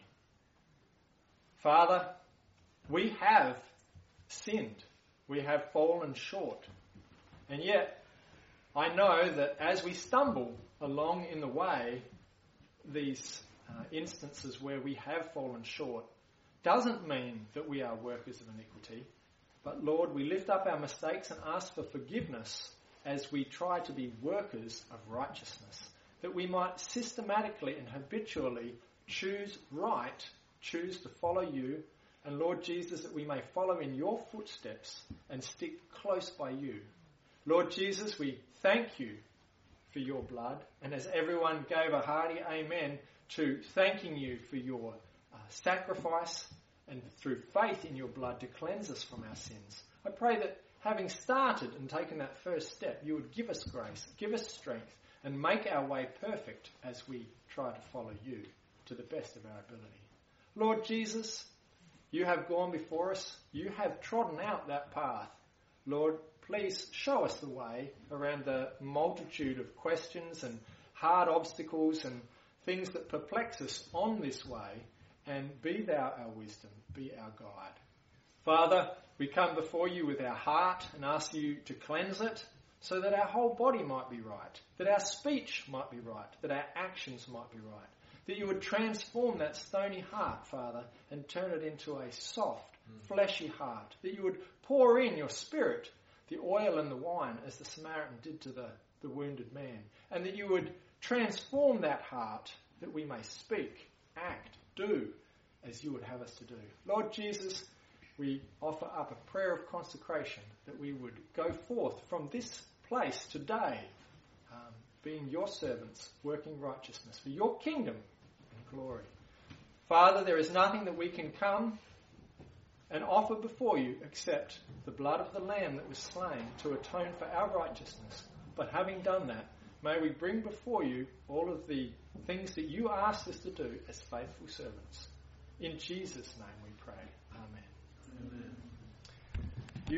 Father, we have sinned. We have fallen short. And yet, I know that as we stumble along in the way, these instances where we have fallen short doesn't mean that we are workers of iniquity. But Lord, we lift up our mistakes and ask for forgiveness as we try to be workers of righteousness, that we might systematically and habitually choose right, choose to follow you, and Lord Jesus, that we may follow in your footsteps and stick close by you. Lord Jesus, we thank you for your blood, and as everyone gave a hearty amen to thanking you for your sacrifice and through faith in your blood to cleanse us from our sins, I pray that having started and taken that first step, you would give us grace, give us strength, and make our way perfect as we try to follow you to the best of our ability. Lord Jesus, you have gone before us. You have trodden out that path. Lord, please show us the way around the multitude of questions and hard obstacles and things that perplex us on this way, and be thou our wisdom, be our guide. Father, we come before you with our heart and ask you to cleanse it so that our whole body might be right, that our speech might be right, that our actions might be right, that you would transform that stony heart, Father, and turn it into a soft, fleshy heart, that you would pour in your Spirit, the oil and the wine, as the Samaritan did to the wounded man, and that you would transform that heart that we may speak, act, do as you would have us to do. Lord Jesus, we offer up a prayer of consecration that we would go forth from this place today, being your servants, working righteousness for your kingdom and glory. Father, there is nothing that we can come and offer before you except the blood of the Lamb that was slain to atone for our righteousness. But having done that, may we bring before you all of the things that you asked us to do as faithful servants. In Jesus' name we pray.